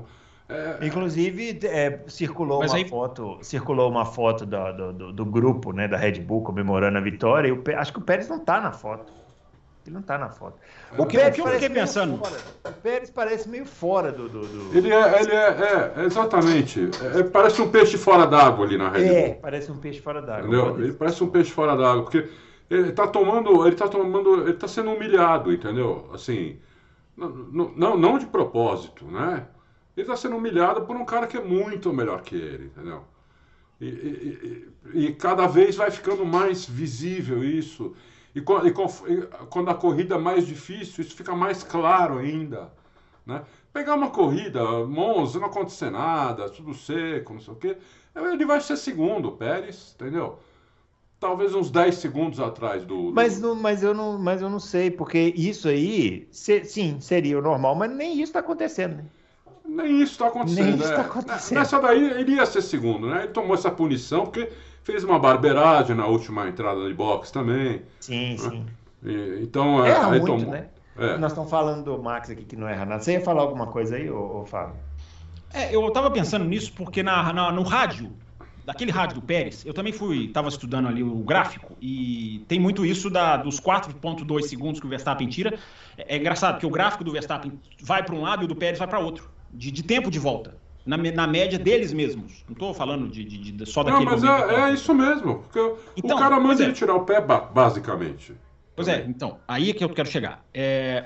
É... Inclusive, é, circulou, uma aí... foto, circulou uma foto do, do, do grupo, né, da Red Bull comemorando a vitória, e o, acho que o Pérez não está na foto. Ele não está na foto. O, o que, Pérez que eu fiquei pensando? Fora. O Pérez parece meio fora do... do, do... Ele, é, ele é, é exatamente, é, parece um peixe fora d'água ali na Red Bull. É, parece um peixe fora d'água. Entendeu? Ele parece um peixe fora d'água, porque ele está tomando, ele está tomando, ele está sendo humilhado, entendeu? Assim, não, não, não de propósito, né? Ele está sendo humilhado por um cara que é muito melhor que ele, entendeu? E, e, e, e cada vez vai ficando mais visível isso. E, e, e quando a corrida é mais difícil, isso fica mais claro ainda, né? Pegar uma corrida, Monza, não acontecer nada, tudo seco, não sei o quê, ele vai ser segundo, Pérez, entendeu? Talvez uns dez segundos atrás do... do... Mas, não, mas, eu não, mas eu não sei, porque isso aí, se, sim, seria o normal, mas nem isso está acontecendo, né? Nem isso está acontecendo. Nem isso é. tá acontecendo. Nessa daí ele ia ser segundo, né? Ele tomou essa punição porque fez uma barbeiragem na última entrada de boxe também. Sim, né? sim. E, então, erra aí muito, tomou... né? É. Nós estamos falando do Max aqui que não erra nada. Você ia falar alguma coisa aí, ô, ô Fábio? É, eu estava pensando nisso porque na, na, no rádio, daquele rádio do Pérez, eu também fui, estava estudando ali o gráfico e tem muito isso da, dos quatro vírgula dois segundos que o Verstappen tira. É, é engraçado porque o gráfico do Verstappen vai para um lado e o do Pérez vai para outro. De, de tempo de volta, na, na média deles mesmos. Não estou falando de, de, de, só daquele Não, mas momento. é, é isso mesmo. Porque então, o cara manda é. ele tirar o pé, basicamente. Pois é, então, aí é que eu quero chegar. É...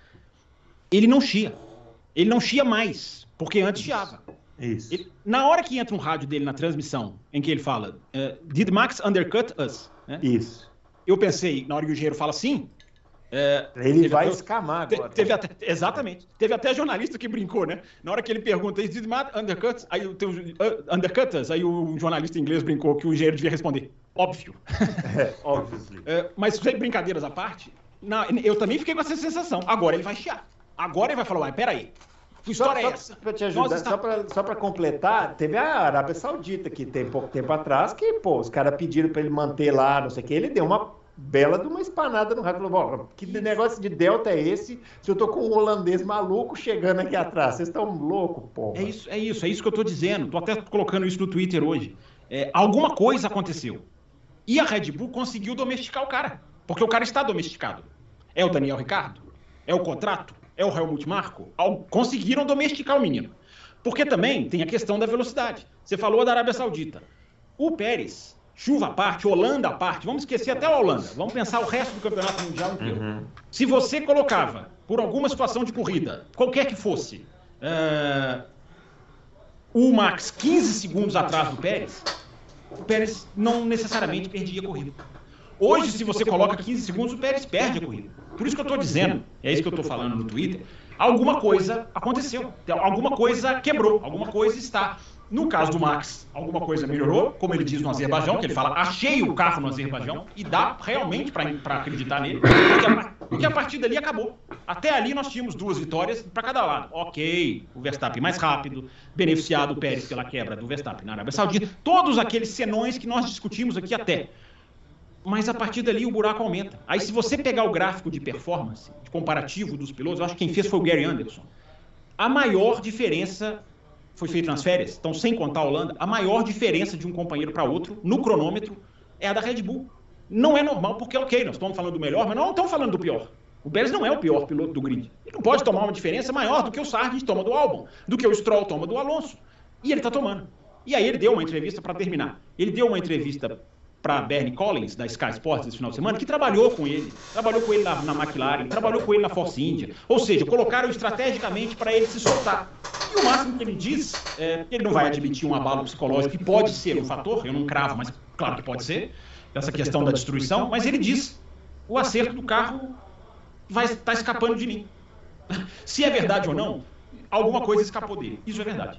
Ele não chia. Ele não chia mais, porque antes chiava. Isso. Ele, na hora que entra um rádio dele na transmissão, em que ele fala, uh, did Max undercut us? Né? Isso. Eu pensei, na hora que o engenheiro fala sim, É, ele vai até, escamar agora. Teve até, exatamente. Teve até jornalista que brincou, né? Na hora que ele pergunta, is it undercut? Aí tem uh, undercutters, aí o jornalista inglês brincou que o engenheiro devia responder. Óbvio. É, óbvio. É, mas sem brincadeiras à parte, não, eu também fiquei com essa sensação. Agora ele vai chiar. Agora ele vai falar, ué, peraí. Que história só, é essa? Só para te ajudar, está... só para completar, teve a Arábia Saudita que tem pouco tempo atrás que, pô, os caras pediram para ele manter lá, não sei o que, ele deu uma bela de uma espanada no rádio, falou, que negócio de delta é esse se eu tô com um holandês maluco chegando aqui atrás? Vocês estão loucos, pô. É isso, é isso, é isso que eu tô dizendo. Tô até colocando isso no Twitter hoje. É, alguma coisa aconteceu. E a Red Bull conseguiu domesticar o cara. Porque o cara está domesticado. É o Daniel Ricciardo? É o contrato? É o Helmut Marko? Conseguiram domesticar o menino. Porque também tem a questão da velocidade. Você falou da Arábia Saudita. O Pérez... Chuva à parte, Holanda à parte, vamos esquecer até a Holanda, vamos pensar o resto do campeonato mundial inteiro. Uhum. Se você colocava, por alguma situação de corrida, qualquer que fosse, uh, o Max quinze segundos atrás do Pérez, o Pérez não necessariamente perdia a corrida. Hoje, se você coloca quinze segundos, o Pérez perde a corrida. Por isso que eu estou dizendo, é isso que eu estou falando no Twitter, alguma coisa aconteceu, alguma coisa quebrou, alguma coisa está... No caso do Max, alguma coisa melhorou, como ele diz no Azerbaijão, que ele fala, achei o carro no Azerbaijão, e dá realmente para acreditar nele, porque a, porque a partida ali acabou. Até ali nós tínhamos duas vitórias para cada lado. Ok, o Verstappen mais rápido, beneficiado o Pérez pela quebra do Verstappen na Arábia Saudita, todos aqueles senões que nós discutimos aqui até. Mas a partir dali o buraco aumenta. Aí se você pegar o gráfico de performance, de comparativo dos pilotos, eu acho que quem fez foi o Gary Anderson. A maior diferença... foi feito nas férias, então sem contar a Holanda, a maior diferença de um companheiro para outro, no cronômetro, é a da Red Bull. Não é normal, porque, ok, nós estamos falando do melhor, mas não estamos falando do pior. O Pérez não é o pior piloto do grid. Ele não pode tomar uma diferença maior do que o Sargent toma do Albon, do que o Stroll toma do Alonso. E ele está tomando. E aí ele deu uma entrevista para terminar. Ele deu uma entrevista para Bernie Collins, da Sky Sports, esse final de semana, que trabalhou com ele. Trabalhou com ele na, na McLaren, trabalhou com ele na Force India. Ou seja, colocaram estrategicamente para ele se soltar. E o máximo que ele diz é que ele não vai admitir um abalo psicológico, que pode ser um fator, eu não cravo, mas claro que pode ser, essa questão da destruição, mas ele diz, o acerto do carro vai estar escapando de mim. Se é verdade ou não, alguma coisa escapou dele. Isso é verdade.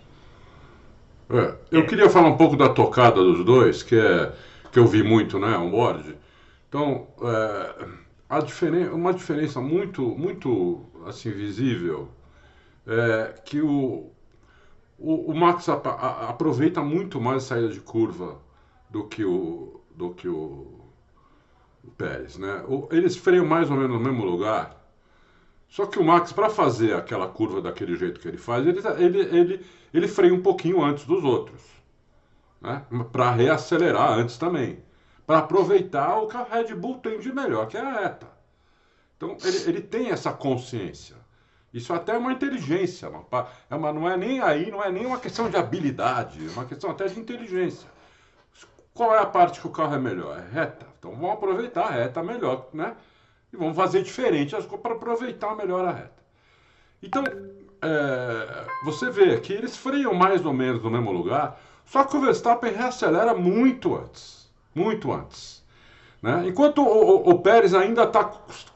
É, eu queria falar um pouco da tocada dos dois, que é que eu vi muito, né, on-board. Então, é, a diferen uma diferença muito, muito assim, visível é que o, o, o Max a, a, aproveita muito mais a saída de curva do que o, do que o, o Pérez, né? O, eles freiam mais ou menos no mesmo lugar, Só que o Max, para fazer aquela curva daquele jeito que ele faz, ele, ele, ele, ele freia um pouquinho antes dos outros. Né? Para reacelerar antes também. Para aproveitar o que a Red Bull tem de melhor, que é a reta. Então, ele, ele tem essa consciência. Isso até é uma inteligência. Uma, é uma, não é nem aí, não é nem uma questão de habilidade, é uma questão até de inteligência. Qual é a parte que o carro é melhor? É reta. Então, vamos aproveitar a reta melhor, né? E vamos fazer diferente as coisas para aproveitar melhor a reta. Então, é, você vê que eles freiam mais ou menos no mesmo lugar, só que o Verstappen reacelera muito antes. Muito antes. Né? Enquanto o, o, o Pérez ainda está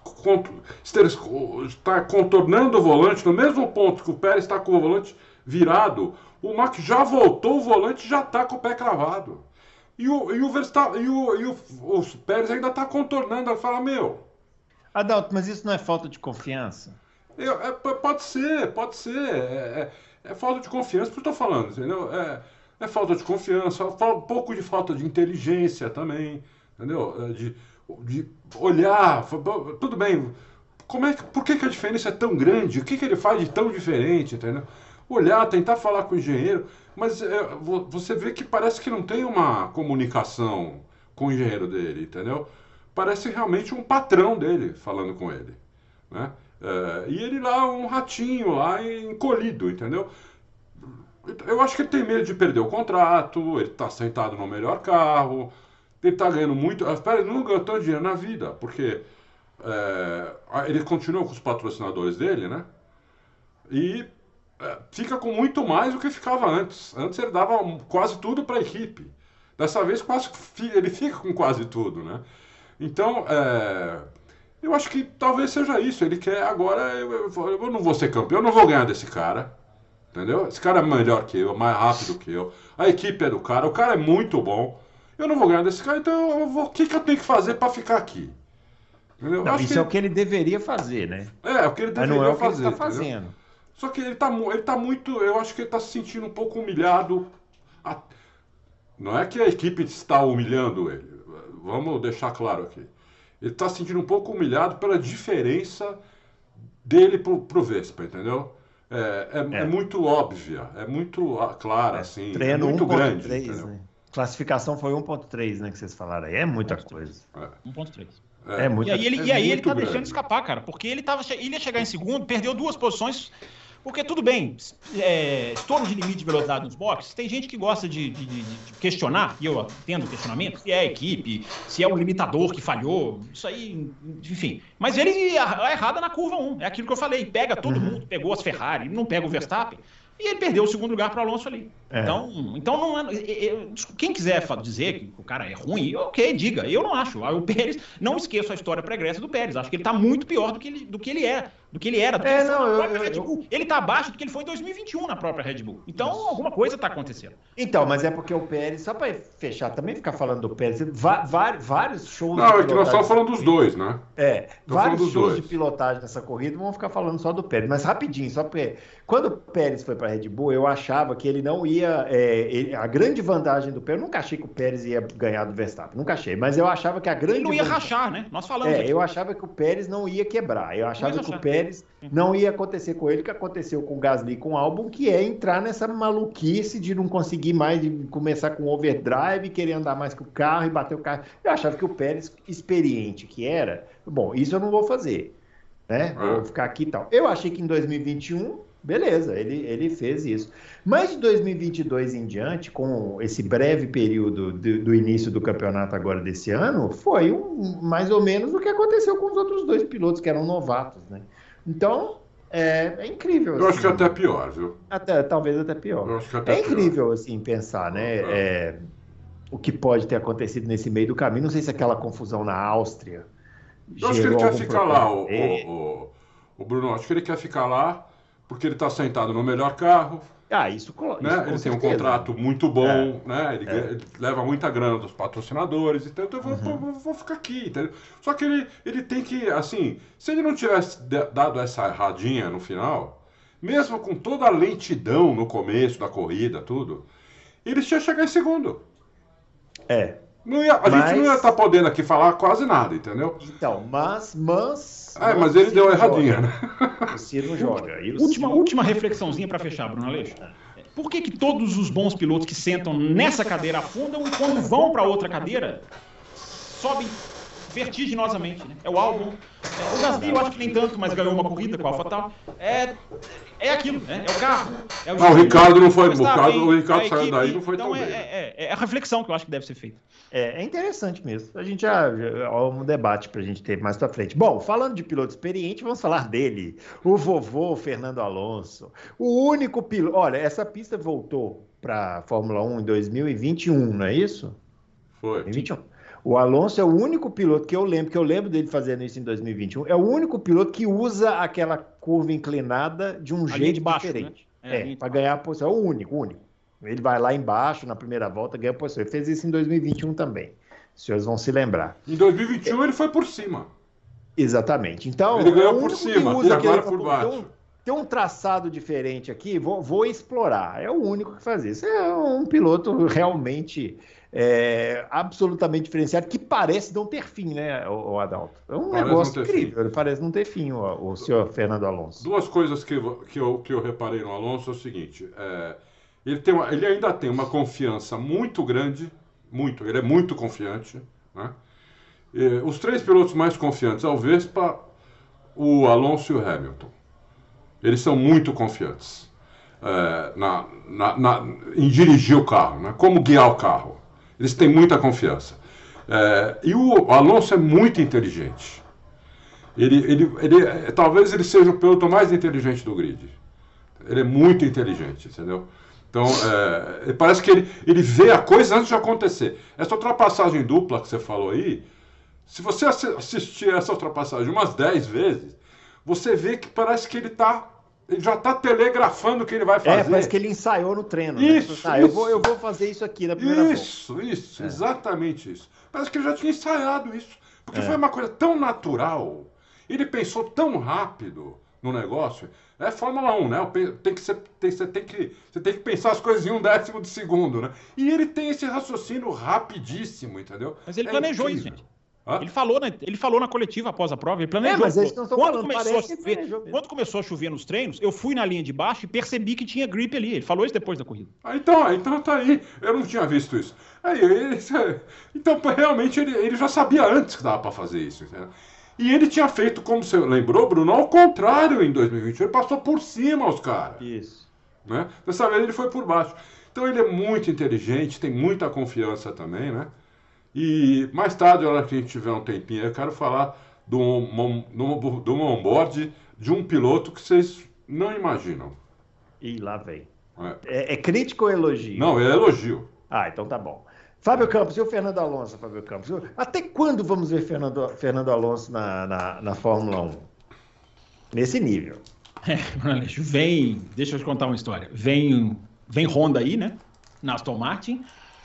está contornando o volante, no mesmo ponto que o Pérez está com o volante virado, o Max já voltou o volante e já está com o pé cravado. E o, e o Verstappen e o, e o, o Pérez ainda está contornando, ele fala, meu... Adalto, mas isso não é falta de confiança? Eu, é, pode ser, pode ser. É, é, é falta de confiança, por que eu estou falando, entendeu? É, é falta de confiança, um pouco de falta de inteligência também, entendeu? De, de olhar, tudo bem, como é, por que, que a diferença é tão grande? O que, que ele faz de tão diferente, entendeu? Olhar, tentar falar com o engenheiro, mas é, você vê que parece que não tem uma comunicação com o engenheiro dele, entendeu? Parece realmente um patrão dele falando com ele, né? É, e ele lá, um ratinho lá, encolhido, entendeu? Eu acho que ele tem medo de perder o contrato, ele está sentado no melhor carro, ele está ganhando muito... Espera, ele não ganhou tanto dinheiro na vida, porque é, ele continua com os patrocinadores dele, né? E é, fica com muito mais do que ficava antes. Antes ele dava quase tudo para a equipe. Dessa vez quase, ele fica com quase tudo, né? Então, é, eu acho que talvez seja isso. Ele quer agora, eu, eu, eu não vou ser campeão, eu não vou ganhar desse cara, entendeu? Esse cara é melhor que eu, mais rápido que eu, a equipe é do cara, o cara é muito bom, eu não vou ganhar desse cara, então eu vou, o que, que eu tenho que fazer para ficar aqui? Entendeu? Não, isso que... é o que ele deveria fazer, né? É, é o que ele deveria fazer. Mas não é o que fazer, ele está fazendo. Só que ele está ele tá muito, eu acho que ele está se sentindo um pouco humilhado. Não é que a equipe está humilhando ele. Vamos deixar claro aqui. Ele está se sentindo um pouco humilhado pela diferença dele pro, pro Vespa, entendeu? É, é, é. é muito óbvia, é muito clara, é, assim, treino é muito um ponto grande. três, né? Classificação foi um ponto três, né, que vocês falaram aí. É muita coisa. É. um ponto três. É, é muita, e aí ele, é e aí ele tá grande. deixando escapar, cara, porque ele, tava, ele ia chegar em segundo, perdeu duas posições. Porque tudo bem, é, estouro de limite de velocidade nos boxes, tem gente que gosta de, de, de, de questionar, e eu entendo o questionamento, se é a equipe, se é o limitador que falhou, isso aí, enfim. Mas ele é errada na curva um, é aquilo que eu falei, pega todo Uhum. mundo, pegou as Ferrari, não pega o Verstappen, e ele perdeu o segundo lugar para o Alonso ali. É. Então, então não é, eu, quem quiser dizer que o cara é ruim, ok, diga, eu não acho. O Pérez, não esqueço a história pregressa do Pérez, acho que ele está muito pior do que ele, do que ele é, do que ele era, do que É, ele foi não, na eu- própria eu- Red Bull. Ele está abaixo do que ele foi em dois mil e vinte e um na própria Red Bull. Então, alguma coisa está acontecendo. Então, mas é porque o Pérez, só para fechar, também ficar falando do Pérez, va- va- vários shows Não, de é que nós pilotagem- estamos falando dos dois, né? É, Tô vários falando dos shows dois. de pilotagem nessa corrida, vamos ficar falando só do Pérez. Mas rapidinho, só porque quando o Pérez foi para a Red Bull, eu achava que ele não ia... é, ele- a grande vantagem do Pérez, eu nunca achei que o Pérez ia ganhar do Verstappen, nunca achei, mas eu achava que a grande Ele não ia vantagem- rachar, né? Nós falamos É, aqui. eu achava que o Pérez não ia quebrar. Eu achava ia que o rachar. Pérez não ia acontecer com ele o que aconteceu com o Gasly e com o Albon, que é entrar nessa maluquice de não conseguir mais, de começar com overdrive, querer andar mais com o carro e bater o carro. Eu achava que o Pérez, experiente que era, bom, isso eu não vou fazer, né? Vou ficar aqui e tal. Eu achei que em dois mil e vinte e um, beleza, ele, ele fez isso. Mas de dois mil e vinte e dois em diante, com esse breve período do, do início do campeonato agora desse ano, foi um, mais ou menos o que aconteceu com os outros dois pilotos que eram novatos, né? Então, é, é incrível. Eu assim. acho que até pior, viu? Até, talvez até pior. Eu acho que até É incrível, assim, pensar, né? É. é, o que pode ter acontecido nesse meio do caminho. Não sei se aquela confusão na Áustria Eu acho que ele gerou quer algum ficar problema lá, o, dele. o, o, o Bruno. Acho que ele quer ficar lá porque ele está sentado no melhor carro, Ah, isso, co- isso né? com Ele tem um certeza. contrato muito bom, É. né? Ele, É. ganha- ele leva muita grana dos patrocinadores, então eu vou, Uhum. vou- vou ficar aqui, entendeu? Só que ele, ele tem que, assim, se ele não tivesse de- dado essa erradinha no final, mesmo com toda a lentidão no começo da corrida, tudo, ele tinha chegar em segundo. É. Não ia, a Mas- gente não ia estar podendo aqui falar quase nada, entendeu? Então, mas, mas mas... Ah, mas ele deu erradinha, joga. né? O Ciro joga. E o Última, Ciro... última reflexãozinha para fechar, Bruno Aleixo. Por que que todos os bons pilotos que sentam nessa cadeira afundam e quando vão para outra cadeira sobem vertiginosamente, né? É o álbum. É, o Gasly eu acho que nem tanto, mas ganhou uma corrida com a AlphaTauri. É, é aquilo, né? É o carro. É o, não, o Ricardo não foi. O Verstappen, Ricardo, o Ricardo a saiu equipe. daí, não foi Então tão é, bem. é, é a reflexão que eu acho que deve ser feita. É, é interessante mesmo. A gente já, já é um debate para a gente ter mais para frente. Bom, falando de piloto experiente, vamos falar dele. O vovô Fernando Alonso. O único piloto. Olha, essa pista voltou para a Fórmula um em dois mil e vinte e um, não é isso? Foi. dois mil e vinte e um. O Alonso é o único piloto que eu lembro, que eu lembro dele fazendo isso em dois mil e vinte e um, é o único piloto que usa aquela curva inclinada de um A linha jeito de baixo, diferente. né? É, É, linha de para ganhar a posição. É o único, o único. Ele vai lá embaixo, na primeira volta, ganha a posição. Ele fez isso em dois mil e vinte e um também. Os senhores vão se lembrar. Em dois mil e vinte e um ele foi por cima. Exatamente. Então, Ele ganhou é o por único que cima, usa e agora aquele- por baixo. Tem um, tem um traçado diferente aqui, vou, vou explorar. É o único que faz isso. É um piloto realmente é, absolutamente diferenciado, que parece não ter fim, né, o, o Adalto? É um Parece negócio não ter incrível. fim. Ele parece não ter fim, o, o senhor Fernando Alonso. Duas coisas que, eu- que, eu, que eu reparei no Alonso é o seguinte. é, ele, tem uma- ele ainda tem uma confiança muito grande, muito, ele é muito confiante, né? E, os três pilotos mais confiantes, o Vespa, o Alonso e o Hamilton. Eles são muito confiantes é, na, na, na, em dirigir o carro, né? Como guiar o carro. Eles têm muita confiança. É, e o Alonso é muito inteligente. Ele, ele, ele, é, talvez ele seja o piloto mais inteligente do grid. Ele é muito inteligente, entendeu? Então, é, parece que ele, ele vê a coisa antes de acontecer. Essa ultrapassagem dupla que você falou aí, se você assi- assistir essa ultrapassagem umas dez vezes, você vê que parece que ele tá, ele já está telegrafando o que ele vai fazer. É, parece que ele ensaiou no treino. Isso, né? Ah, eu isso. vou, eu vou fazer isso aqui na primeira volta. Isso, isso, exatamente isso. Parece que ele já tinha ensaiado isso. Porque É. foi uma coisa tão natural. Ele pensou tão rápido no negócio. É Fórmula um, né? Tem que ser, tem, você, tem que, você tem que pensar as coisas em um décimo de segundo, né? E ele tem esse raciocínio rapidíssimo, entendeu? Mas ele É planejou incrível. isso, gente. Hã? Ele falou, na, ele falou na coletiva após a prova, ele planejou. É, mas é isso que nós estamos quando falando, começou, a parece que chover, planejou mesmo. quando começou a chover nos treinos, eu fui na linha de baixo e percebi que tinha grip ali. Ele falou isso depois da corrida. Ah, então, então tá aí. Eu não tinha visto isso. Aí, ele, então, realmente, ele, ele já sabia antes que dava para fazer isso. Entendeu? E ele tinha feito, como você lembrou, Bruno, ao contrário em dois mil e vinte. Ele passou por cima aos caras. Isso. Né? Dessa vez ele foi por baixo. Então ele é muito inteligente, tem muita confiança também, né? E mais tarde, na hora que a gente tiver um tempinho, eu quero falar do, do, do onboard de um piloto que vocês não imaginam. E lá vem. Né? É, é crítico ou elogio? Não, é elogio. Ah, então tá bom. Fábio Campos, e o Fernando Alonso, Fábio Campos? Até quando vamos ver Fernando, Fernando Alonso na, na, na Fórmula um? Nesse nível. É, Bruno Aleixo, vem, deixa eu te contar uma história. Vem, vem Honda aí, né? Na Aston Martin.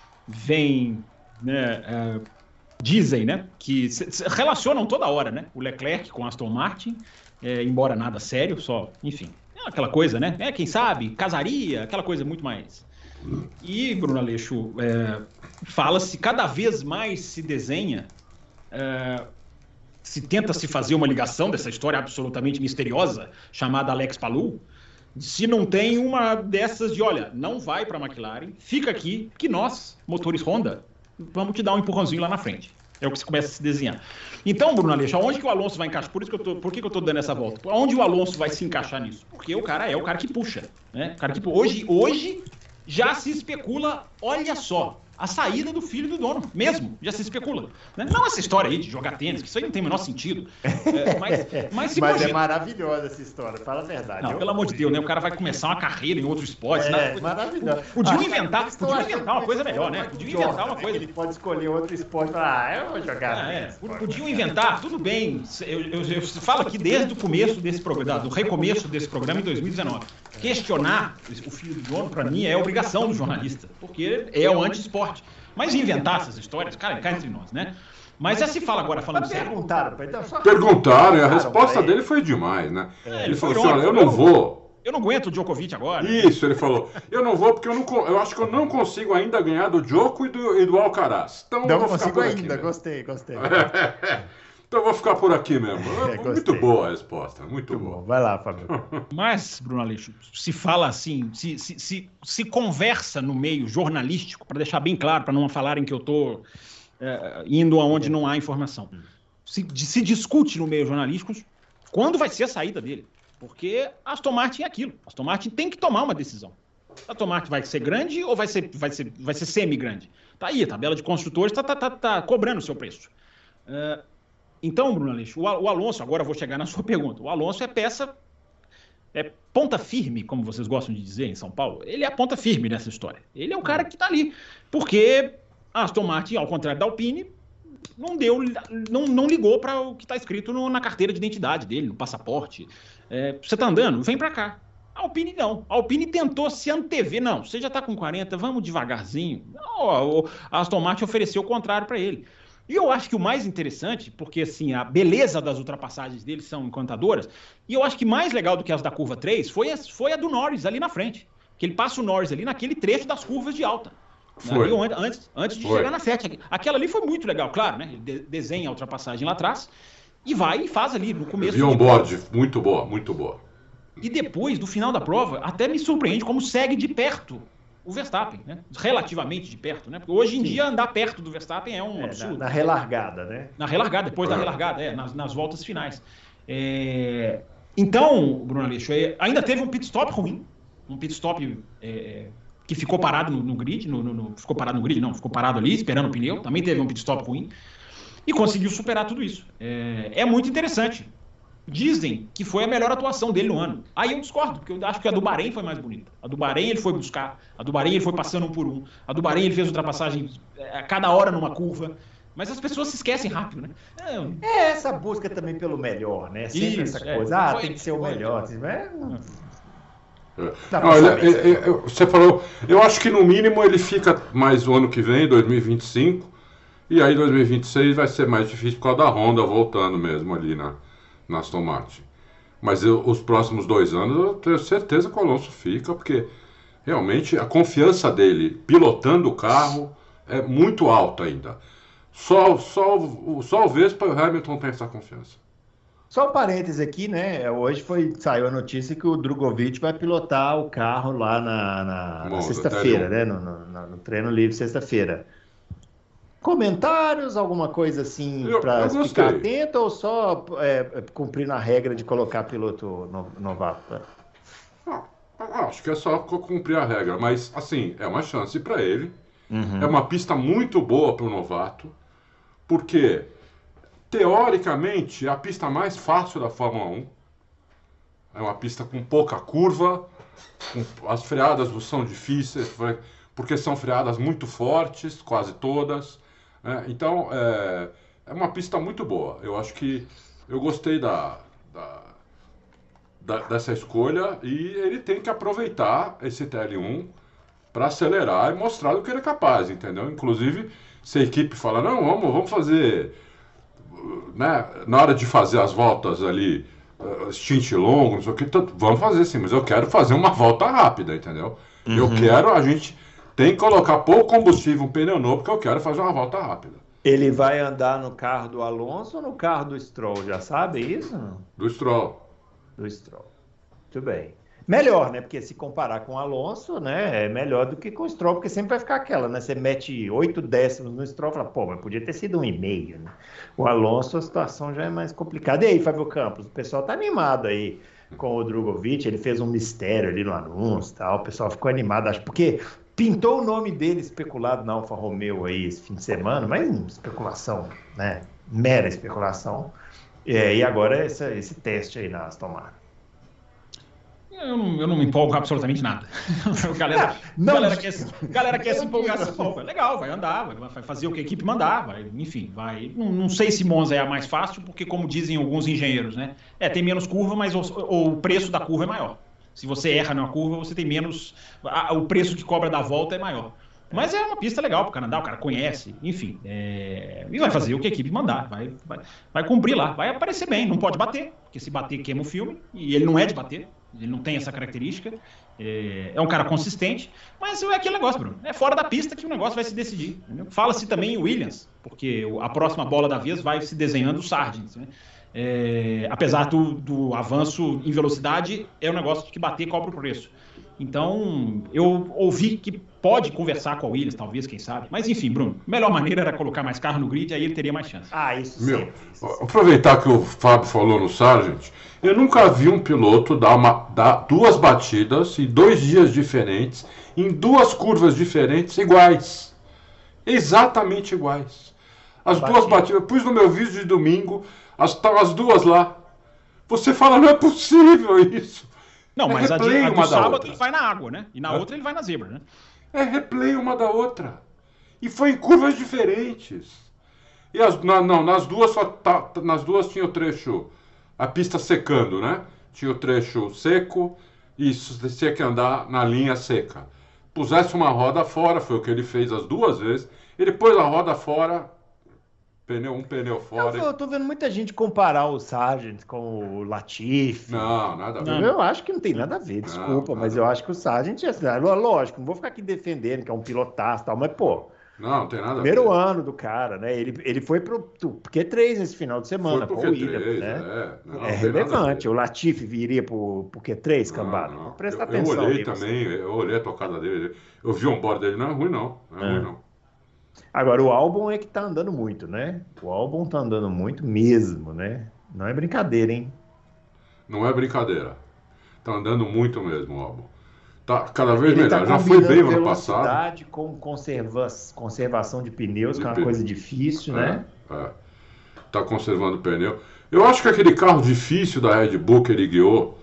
Vem, né, é, dizem, né? Que se, se relacionam toda hora, né? O Leclerc com a Aston Martin, é, embora nada sério, só, enfim, é aquela coisa, né? É, quem sabe, casaria, aquela coisa muito mais. E, Bruno Aleixo, é, fala-se, cada vez mais se desenha, é, se tenta se fazer uma ligação dessa história absolutamente misteriosa, chamada Alex Palou, se não tem uma dessas de, olha, não vai para a McLaren, fica aqui, que nós, motores Honda, vamos te dar um empurrãozinho lá na frente. É o que se começa a se desenhar. Então, Bruno Aleixo, aonde que o Alonso vai encaixar? Por isso que eu tô, por que, que eu tô dando essa volta? Aonde o Alonso vai se encaixar nisso? Porque o cara é o cara que puxa, né? O cara que hoje, hoje já se especula, olha só, a saída do filho do dono, mesmo, já se especula. Né? Não essa história aí de jogar tênis, que isso aí não tem o menor sentido. É, mas, mas se Mas imagina. é maravilhosa essa história, fala a verdade. Não, Eu- pelo amor de Deus, né? O cara vai começar uma carreira em outro esporte. É, né? maravilhoso. Podiam Ah, inventar, eles estão podiam achando inventar uma que coisa esse melhor, cara né? é Podiam Jordan, inventar uma né? coisa. Ele pode escolher outro esporte e falar, ah, eu vou jogar. Ah, é. nesse esporte. Podiam inventar, tudo bem. Eu, eu, eu falo aqui desde o começo desse programa, do recomeço desse programa em dois mil e dezenove. Questionar o filho do dono, para mim, é obrigação do jornalista, porque é o anti-esporte. Mas inventar essas histórias, cara, cá entre nós, né? Mas já se fala agora, falando Mas sério. perguntaram, então, só Perguntaram, e a perguntaram resposta pra ele. dele foi demais, né? É, ele falou foi assim, olha, eu irônico, não vou. Eu não aguento o Djokovic agora. Isso, ele falou, eu não vou porque eu, não, co- eu acho que eu não consigo ainda ganhar do Djoko e do, e do Alcaraz. Então eu Não vou ficar consigo por aqui ainda, mesmo. gostei, gostei. Então eu vou ficar por aqui mesmo. É, muito boa a resposta, muito, muito boa. Bom. Vai lá, Fábio. Mas, Bruno Aleixo, se fala assim, se, se, se, se conversa no meio jornalístico, para deixar bem claro, para não falarem que eu estou é, indo aonde não há informação. Se, se discute no meio jornalístico quando vai ser a saída dele. Porque a Aston Martin é aquilo. A Aston Martin tem que tomar uma decisão. A Aston Martin vai ser grande ou vai ser, vai ser, vai ser semi-grande? Tá aí, a tabela de construtores está tá, tá, tá cobrando o seu preço. Uh, então, Bruno Aleixo, o, o Alonso, agora eu vou chegar na sua pergunta, o Alonso é peça, é ponta firme, como vocês gostam de dizer em São Paulo, ele é a ponta firme nessa história. Ele é um cara que está ali, porque a Aston Martin, ao contrário da Alpine, não deu, não, não ligou para o que está escrito no, na carteira de identidade dele, no passaporte. É, você está andando? Vem para cá. A Alpine não. A Alpine tentou se antever. Não, você já está com quarenta, vamos devagarzinho. Não, a Aston Martin ofereceu o contrário para ele. E eu acho que o mais interessante, porque assim, a beleza das ultrapassagens dele são encantadoras, e eu acho que mais legal do que as da curva três foi a, foi a do Norris ali na frente. Que ele passa o Norris ali naquele trecho das curvas de alta. Foi. Ali, antes, antes de Foi. chegar na sete. Aquela ali foi muito legal, claro, né? Ele de, desenha a ultrapassagem lá atrás e vai e faz ali no começo. Vi um board muito boa, muito boa. E depois, do final da prova, até me surpreende como segue de perto o Verstappen, né? Relativamente de perto, né? Porque hoje em Sim. dia andar perto do Verstappen é um é, absurdo. Na, na relargada, né? Na relargada, depois é. da relargada, é, nas, nas voltas finais. É... Então, Bruno Aleixo, é, ainda teve um pit stop ruim, um pit stop é, que ficou parado no, no grid, no, no, no, ficou parado no grid, não, ficou parado ali esperando o pneu, também teve um pit stop ruim e conseguiu superar tudo isso. É, é muito interessante. Dizem que foi a melhor atuação dele no ano. Aí eu discordo, porque eu acho que a do Bahrein foi mais bonita. A do Bahrein ele foi buscar, a do Bahrein ele foi passando um por um, a do Bahrein ele fez ultrapassagem a cada hora numa curva. Mas as pessoas se esquecem rápido, né? É, é essa busca também pelo melhor, né? Sempre Isso, essa coisa. É, ah, foi, tem que ser o melhor. Assim, é... Olha, é, é, você falou, eu acho que no mínimo ele fica mais o ano que vem, dois mil e vinte e cinco, e aí dois mil e vinte e seis vai ser mais difícil por causa da Honda voltando mesmo ali na, na Aston Martin. Mas eu, os próximos dois anos eu tenho certeza que o Alonso fica, porque realmente a confiança dele pilotando o carro é muito alta ainda. Só, só, só o Vespa e o Hamilton tem essa confiança. Só um parênteses aqui, né? Hoje foi, saiu a notícia que o Drogovic vai pilotar o carro lá na, na, na sexta-feira, né? No, no, no treino livre, sexta-feira. Comentários, alguma coisa assim para ficar atento ou só é, cumprir na regra de colocar piloto novato? Ah, acho que é só cumprir a regra, mas assim, é uma chance para ele. Uhum. É uma pista muito boa para o novato, porque teoricamente é a pista mais fácil da Fórmula um. É uma pista com pouca curva, com, as freadas são difíceis, porque são freadas muito fortes, quase todas. É, então, é, é uma pista muito boa. Eu acho que eu gostei da, da, da, dessa escolha e ele tem que aproveitar esse T L um para acelerar e mostrar do que ele é capaz, entendeu? Inclusive, se a equipe fala, não, vamos, vamos fazer, né, na hora de fazer as voltas ali, uh, stint longo, não sei o que, então, vamos fazer sim, mas eu quero fazer uma volta rápida, entendeu? Uhum. Eu quero, a gente... Tem que colocar pouco combustível, um pneu novo, porque eu quero fazer uma volta rápida. Ele vai andar no carro do Alonso ou no carro do Stroll? Já sabe isso? Não? Do Stroll. Do Stroll. Muito bem. Melhor, né? Porque se comparar com o Alonso, né? É melhor do que com o Stroll, porque sempre vai ficar aquela, né? Você mete oito décimos no Stroll e fala, pô, mas podia ter sido um e meio, né? O Alonso, a situação já é mais complicada. E aí, Fábio Campos, o pessoal tá animado aí com o Drogovic, ele fez um mistério ali no anúncio e tal, o pessoal ficou animado, acho, porque... Pintou o nome dele especulado na Alfa Romeo aí esse fim de semana, mas especulação, né? Mera especulação. É, e agora esse, esse teste aí na Aston Martin. Eu não, eu não me empolgo absolutamente nada. galera, não, galera, não. Quer, galera quer se empolgar, se empolga. Legal, vai andar, vai fazer o que a equipe mandar, vai, enfim, vai. Não, não sei se Monza é a mais fácil, porque como dizem alguns engenheiros, né? É, tem menos curva, mas o, o preço da curva é maior. Se você erra numa curva, você tem menos... A, o preço que cobra da volta é maior. Mas é uma pista legal para o Canadá, o cara conhece, enfim. É, e vai fazer o que a equipe mandar, vai, vai, vai cumprir lá, vai aparecer bem, não pode bater, porque se bater queima o filme, e ele não é de bater, ele não tem essa característica, é, é um cara consistente, mas é aquele negócio, Bruno, é fora da pista que o negócio vai se decidir. Fala-se também em Williams, porque a próxima bola da vez vai se desenhando o Sargent, né? É, apesar do, do avanço em velocidade, é um negócio que bater cobra o preço. Então, eu ouvi que pode conversar com a Williams, talvez, quem sabe. Mas, enfim, Bruno, a melhor maneira era colocar mais carro no grid, aí ele teria mais chance. Ah, isso Meu, sempre. Isso aproveitar que o Fábio falou no Sargent, eu nunca vi um piloto dar, uma, dar duas batidas em dois dias diferentes, em duas curvas diferentes, iguais. Exatamente iguais. As Batida. duas batidas, eu pus no meu vídeo de domingo, as, as duas lá. Você fala, não é possível isso. Não, mas é a, de, a do sábado ele vai na água, né? E na é. outra ele vai na zebra, né? É replay uma da outra. E foi em curvas diferentes. E as, na, não, nas duas só tá, nas duas tinha o trecho, a pista secando, né? Tinha o trecho seco e você tinha que andar na linha seca. Pusesse uma roda fora, foi o que ele fez as duas vezes. Ele pôs a roda fora, pneu um pneu fora. Eu, eu tô vendo muita gente comparar o Sargent com o Latifi. Não, nada a ver. Eu acho que não tem nada a ver, desculpa, não, mas eu acho que o Sargent é, lógico, não vou ficar aqui defendendo que é um pilotaço e tal, mas pô, não, não tem nada primeiro a ver. ano do cara, né? Ele, ele foi pro Q três nesse final de semana, foi com o Williams, né? É, não, é relevante. O Latifi viria pro, pro Q três, cambada. Não, não. Presta eu, atenção. Eu olhei aí, também, você. eu olhei a tocada dele, eu vi um bordo dele, não é ruim não, não é, é. ruim não. Agora, o Albon é que tá andando muito, né? O Albon tá andando muito mesmo, né? Não é brincadeira, hein? Não é brincadeira. Tá andando muito mesmo o Albon. Tá cada vez Ele melhor. Tá Já foi bem no ano passado. Velocidade com conserva conservação de pneus, de que é uma pneu. coisa difícil, é, né? É. Tá conservando o pneu. Eu acho que aquele carro difícil da Red Bull que ele guiou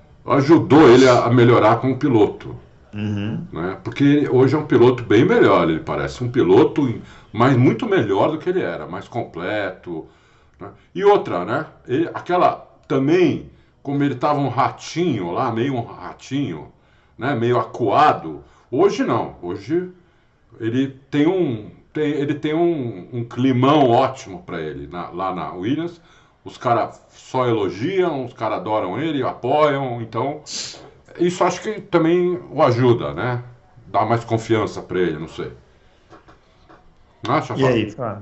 ajudou ele a melhorar como piloto. Uhum. Né? Porque hoje é um piloto bem melhor, ele parece um piloto mas muito melhor do que ele era, mais completo, né? E outra, né? Ele, aquela também, como ele estava um ratinho lá, meio um ratinho, né? Meio acuado, hoje não, hoje ele tem um, tem, ele tem um, um climão ótimo para ele na, lá na Williams, os caras só elogiam, os caras adoram ele, apoiam, então isso acho que também o ajuda, né? Dá mais confiança para ele, não sei. Acha, e aí, Fábio?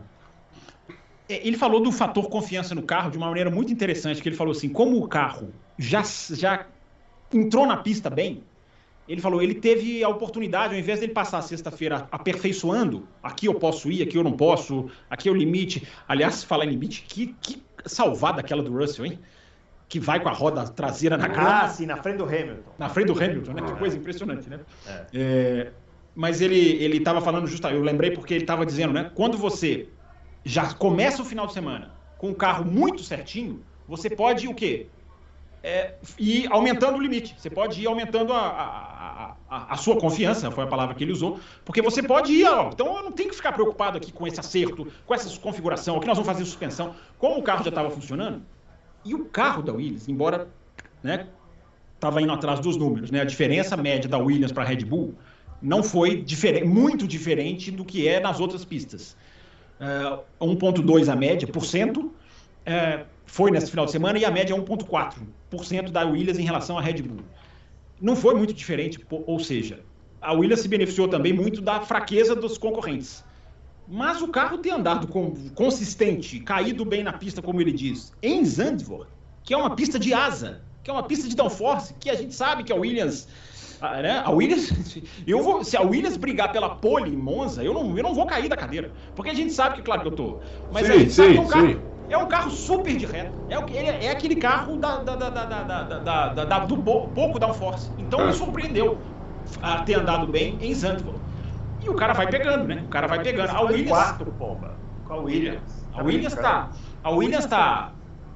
Ele falou do fator confiança no carro de uma maneira muito interessante, que ele falou assim, como o carro já, já entrou na pista bem, ele falou, ele teve a oportunidade, ao invés dele passar a sexta-feira aperfeiçoando, aqui eu posso ir, aqui eu não posso, aqui é o limite. Aliás, se falar em limite, que, que salvada aquela do Russell, hein? Que vai com a roda traseira na grama. Ah, sim, na frente do Hamilton. Na frente do Hamilton, né? Que coisa impressionante, né? É. É, mas ele ele estava falando justamente, eu lembrei porque ele estava dizendo, né? Quando você já começa o final de semana com um carro muito certinho, você pode o quê? É, ir aumentando o limite. Você pode ir aumentando a, a, a, a sua confiança, foi a palavra que ele usou, porque você pode ir, ó, então eu não tenho que ficar preocupado aqui com esse acerto, com essa configuração, aqui nós vamos fazer suspensão. Como o carro já estava funcionando, e o carro da Williams, embora, né, estava indo atrás dos números, né, a diferença média da Williams para a Red Bull não foi diferente, muito diferente do que é nas outras pistas. Uh, um ponto dois a média, por cento, uh, foi nesse final de semana, e a média é um ponto quatro por cento da Williams em relação à Red Bull. Não foi muito diferente, ou seja, a Williams se beneficiou também muito da fraqueza dos concorrentes. Mas o carro ter andado com, consistente, caído bem na pista, como ele diz, em Zandvoort, que é uma pista de asa, que é uma pista de downforce, que a gente sabe que a Williams... A, né, a Williams eu vou, se a Williams brigar pela pole em Monza, eu não, eu não vou cair da cadeira. Porque a gente sabe que, claro que eu tô... Mas sim, a gente sim, sabe que é um carro... sim. É um carro super de reta. É, é, é aquele carro da, da, da, da, da, da, da, da, do pouco downforce. Então é. me surpreendeu a ter andado bem em Zandvoort. E o cara vai pegando, né? O cara vai pegando. A Williams... Quatro, pomba. Com a Williams. A Williams tá... A Williams tá...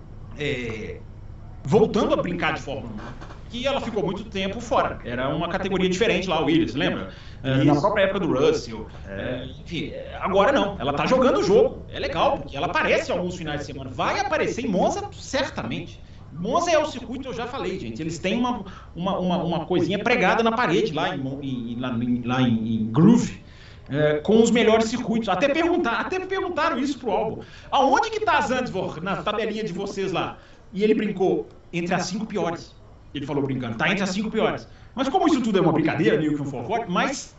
É, voltando a brincar de Fórmula um. Que ela ficou muito tempo fora. Era uma categoria diferente lá, a Williams, lembra? É, na própria época do Russell. É, enfim, agora não. Ela tá jogando o jogo. É legal, porque ela aparece alguns finais de semana. Vai aparecer em Monza, certamente. Monza é o circuito, eu já falei, gente. Eles têm uma, uma, uma, uma coisinha pregada na parede lá em, em, lá em, lá em, em Groove, é, com os melhores circuitos. Até, perguntar, até perguntaram isso pro Albon. Aonde que tá a Zandvoort na tabelinha de vocês lá? E ele brincou, entre as cinco piores. Ele falou brincando, tá entre as cinco piores. Mas como isso tudo é uma brincadeira, meio que um folclore, mas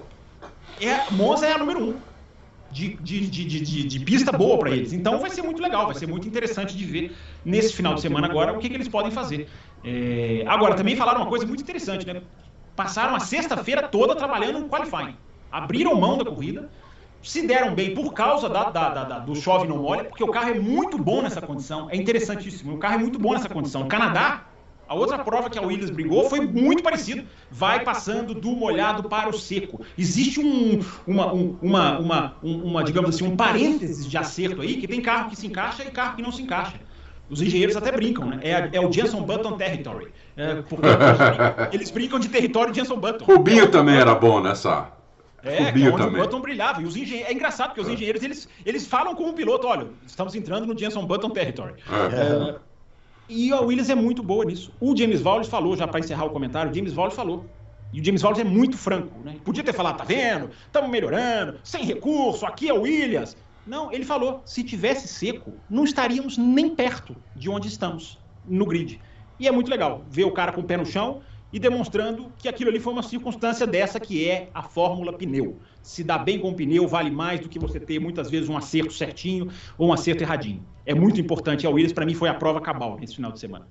é, Monza é a número um de, de, de, de, de pista boa para eles. Então vai ser muito legal, vai ser muito interessante de ver nesse final de semana agora o que, que eles podem fazer. É, agora, também falaram uma coisa muito interessante, né? Passaram a sexta-feira toda trabalhando no qualifying. Abriram mão da corrida, se deram bem por causa da, da, da, da, do chove não molha, porque o carro é muito bom nessa condição, é interessantíssimo, o carro é muito bom nessa condição. No Canadá, a outra prova que a Williams brigou foi muito parecido, vai passando do molhado para o seco. Existe um, uma, um, uma, uma, uma, digamos assim, um parênteses de acerto aí, que tem carro que se encaixa e carro que não se encaixa. Os engenheiros até brincam, né? É, é o Jenson Button Territory. É, porque eles brincam de território Jenson Button. Rubinho também era bom nessa. É, Rubinho que é onde também. O Button brilhava. E os engen... É engraçado, porque os engenheiros, eles, eles falam como piloto, olha, estamos entrando no Jenson Button Territory. É. É, e a Williams é muito boa nisso. O James Vowles falou, já para encerrar o comentário, o James Vowles falou. E o James Vowles é muito franco, né? Podia ter falado, tá vendo? Estamos melhorando, sem recurso, aqui é o Williams. Não, ele falou, se tivesse seco, não estaríamos nem perto de onde estamos, no grid. E é muito legal ver o cara com o pé no chão e demonstrando que aquilo ali foi uma circunstância dessa que é a fórmula pneu. Se dar bem com o pneu vale mais do que você ter muitas vezes um acerto certinho ou um acerto erradinho. É muito importante. A Williams, para mim, foi a prova cabal nesse final de semana.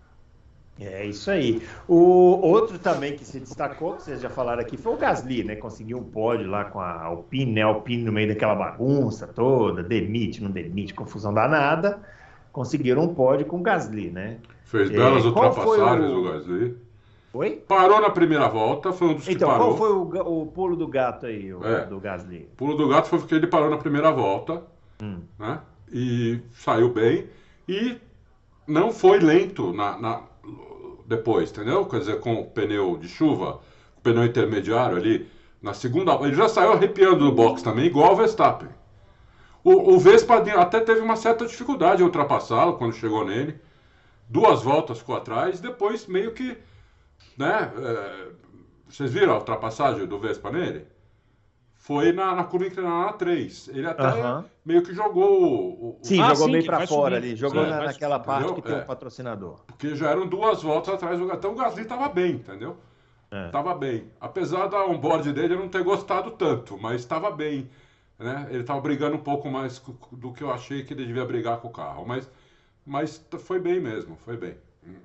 É isso aí. O outro também que se destacou, que vocês já falaram aqui, foi o Gasly, né? Conseguiu um pódio lá com a Alpine, né? A Alpine no meio daquela bagunça toda, demite, não demite, confusão danada. Conseguiram um pódio com o Gasly, né? Fez belas é, ultrapassagens o... o Gasly. Oi? Parou na primeira volta, foi um dos então, que parou. Então, qual foi o, o pulo do gato aí, o, é. do Gasly? O pulo do gato foi porque ele parou na primeira volta, hum. né? E saiu bem e não foi lento na... na... depois, entendeu? Quer dizer, com o pneu de chuva, o pneu intermediário ali, na segunda... Ele já saiu arrepiando do box também, igual o Verstappen. O, o Vespa até teve uma certa dificuldade em ultrapassá-lo quando chegou nele. Duas voltas ficou atrás, depois meio que... né? É, vocês viram a ultrapassagem do Vespa nele? Foi na, na curva inclinada na três. Ele até uh-huh. meio que jogou... O, o... Sim, ah, jogou sim, meio para fora subir. ali. Jogou é, na, naquela parte entendeu? que tem o é. um patrocinador. Porque já eram duas voltas atrás do... Então o Gasly estava bem, entendeu? Estava é. bem. Apesar da on-board dele eu não ter gostado tanto, mas estava bem. Né? Ele estava brigando um pouco mais do que eu achei que ele devia brigar com o carro. Mas, mas foi bem mesmo, foi bem.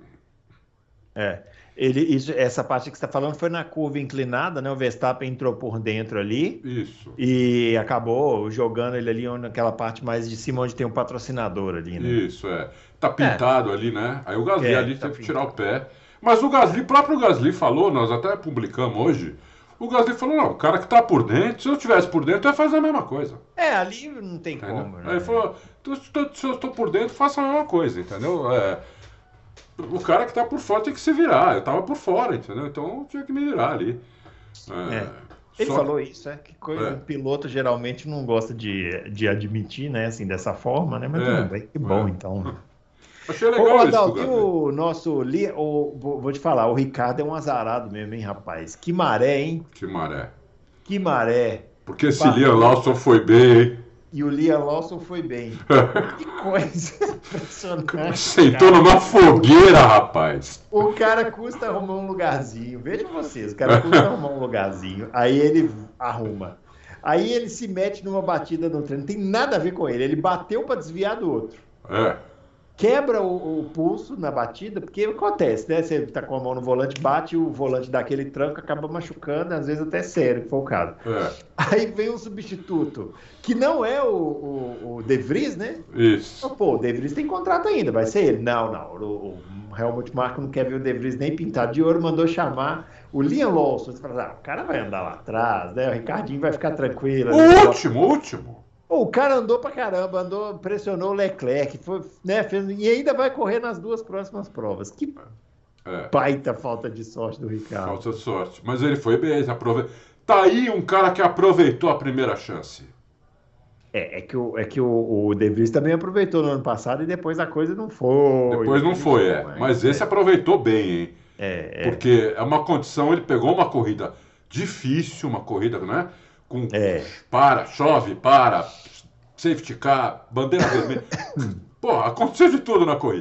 É. Ele, isso, essa parte que você está falando foi na curva inclinada, né? O Verstappen entrou por dentro ali. Isso. E acabou jogando ele ali naquela parte mais de cima, onde tem um patrocinador ali, né? Isso, é. Tá pintado é. ali, né? Aí o Gasly é, ali tá teve que tirar o pé. Mas o Gasly, o próprio Gasly falou, nós até publicamos hoje, o Gasly falou, não, o cara que tá por dentro, se eu tivesse por dentro, eu ia fazer a mesma coisa. É, ali não tem entendeu? como, né? Aí ele falou, se eu estou por dentro, faça a mesma coisa, entendeu? É... O cara que tá por fora tem que se virar. Eu tava por fora, entendeu? Então eu tinha que me virar ali. É, é. Ele só... falou isso, é que coisa, é. o piloto geralmente não gosta de, de admitir, né? Assim, dessa forma, né? Mas é. tudo bem, que bom, é. então. Achei legal Ô, isso. Adalto, o nosso... Li... O, vou te falar, o Ricardo é um azarado mesmo, hein, rapaz? Que maré, hein? Que maré. Que maré. Porque esse Liam Lawson foi bem, hein? E o Liam Lawson foi bem. Que coisa impressionante. Sentou cara. numa fogueira, rapaz. O cara custa arrumar um lugarzinho. Vejam vocês, o cara custa arrumar um lugarzinho. Aí ele arruma. Aí ele se mete numa batida no treino. Não tem nada a ver com ele. Ele bateu para desviar do outro. É. Quebra o, o pulso na batida, porque acontece, né? Você tá com a mão no volante, bate, o volante dá aquele tranco, acaba machucando, às vezes até sério, que foi o caso. É. Aí vem um substituto, que não é o, o, o De Vries, né? Isso. Então, pô, o De Vries tem contrato ainda, vai ser ele. Não, não, o, o Helmut Marko não quer ver o De Vries nem pintado de ouro, mandou chamar o Liam Lawson. Você fala, ah, o cara vai andar lá atrás, né? O Ricardinho vai ficar tranquilo. O né? último, o último. O cara andou pra caramba, andou, pressionou o Leclerc, foi, né, fez, e ainda vai correr nas duas próximas provas. Que é. baita falta de sorte do Ricardo. Falta de sorte. Mas ele foi bem, aprove... Tá aí um cara que aproveitou a primeira chance. É, é que, o, é que o, o De Vries também aproveitou no ano passado e depois a coisa não foi. Depois não foi, é. Mas, mas esse é. aproveitou bem, hein? É, é. Porque é uma condição, ele pegou uma corrida difícil, uma corrida, né? Com é. para, chove, para, safety car, bandeira vermelha. Porra, aconteceu de tudo na corrida.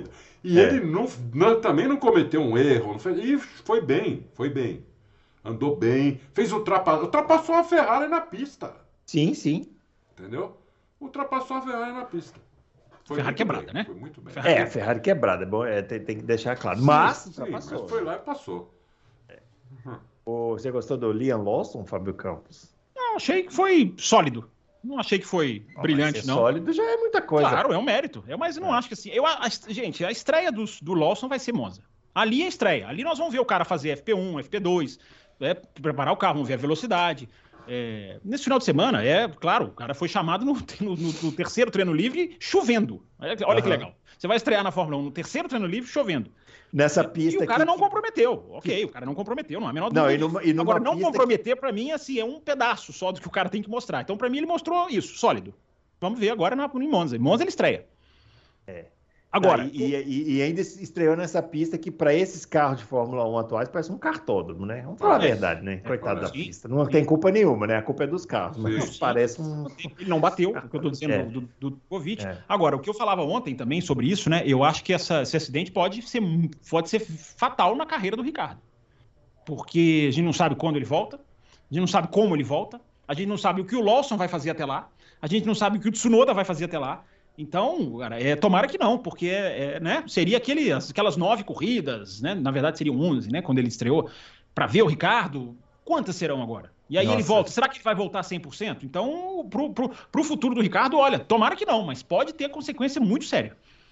E é. ele não, não, também não cometeu um erro. Não fez, e foi bem, foi bem. Andou bem, fez ultrapassou, ultrapassou a Ferrari na pista. Sim, sim. Entendeu? Ultrapassou a Ferrari na pista. Foi Ferrari quebrada, bem, né? Foi muito bem. É, a Ferrari quebrada, é bom, é, tem, tem que deixar claro. Sim, mas, sim, ultrapassou. mas foi lá e passou. É. Uhum. Você gostou do Liam Lawson, Fábio Campos? Não, achei que foi sólido. Não achei que foi oh, brilhante, não. Sólido já é muita coisa. Claro, é um mérito. Eu, mas não é. acho que assim. Eu, a, a, gente, a estreia do, do Lawson vai ser Monza. Ali é a estreia. Ali nós vamos ver o cara fazer F P um, F P dois, é, preparar o carro, vamos ver a velocidade. É, nesse final de semana, é claro, o cara foi chamado no, no, no terceiro treino livre chovendo. Olha uhum. que legal. Você vai estrear na Fórmula um no terceiro treino livre chovendo. Nessa pista. E o cara aqui... não comprometeu. Ok, o cara não comprometeu, não há a menor dúvida. Não, e numa, e numa Agora, não comprometer, que... pra mim, assim, é um pedaço só do que o cara tem que mostrar. Então, pra mim, ele mostrou isso, sólido. Vamos ver agora na, em Monza. Em Monza ele estreia. É. Agora. Não, e, e, e ainda estreou nessa pista que, para esses carros de Fórmula um atuais, parece um cartódromo, né? Vamos falar é, a verdade, né? É, Coitado é, da sim, pista. Não sim. tem culpa nenhuma, né? A culpa é dos carros. Mas sim, parece um. Ele não bateu, o que eu estou dizendo é. do, do, do Covid. É. Agora, o que eu falava ontem também sobre isso, né? Eu acho que essa, esse acidente pode ser, pode ser fatal na carreira do Ricardo. Porque a gente não sabe quando ele volta, a gente não sabe como ele volta, a gente não sabe o que o Lawson vai fazer até lá, a gente não sabe o que o Tsunoda vai fazer até lá. Então, cara, é, tomara que não, porque é, é, né, seria aquele, aquelas nove corridas, né, na verdade seriam onze, né, quando ele estreou, para ver o Ricardo, quantas serão agora? E aí Nossa. ele volta, será que ele vai voltar cem por cento? Então, pro, pro, pro futuro do Ricardo, olha, tomara que não, mas pode ter consequência muito séria.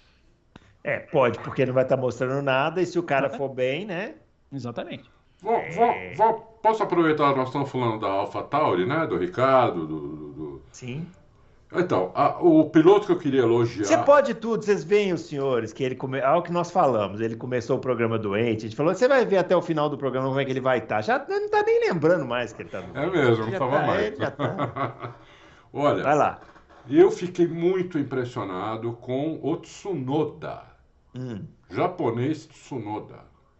É, pode, porque ele não vai estar mostrando nada, e se o cara for bem, né? Exatamente. Vou, vou, vou, posso aproveitar, nós estamos falando da AlphaTauri, né, do Ricardo, do... do, do... Sim. Então, a, o piloto que eu queria elogiar... Você pode tudo, vocês veem os senhores, que ele come... ah, o que nós falamos, ele começou o programa doente, a gente falou, você vai ver até o final do programa como é que ele vai estar. Já não está nem lembrando mais que ele está doente. É mesmo, não estava tá, mais. Já tá. Olha, vai lá. Eu fiquei muito impressionado com o Tsunoda, hum. japonês Tsunoda.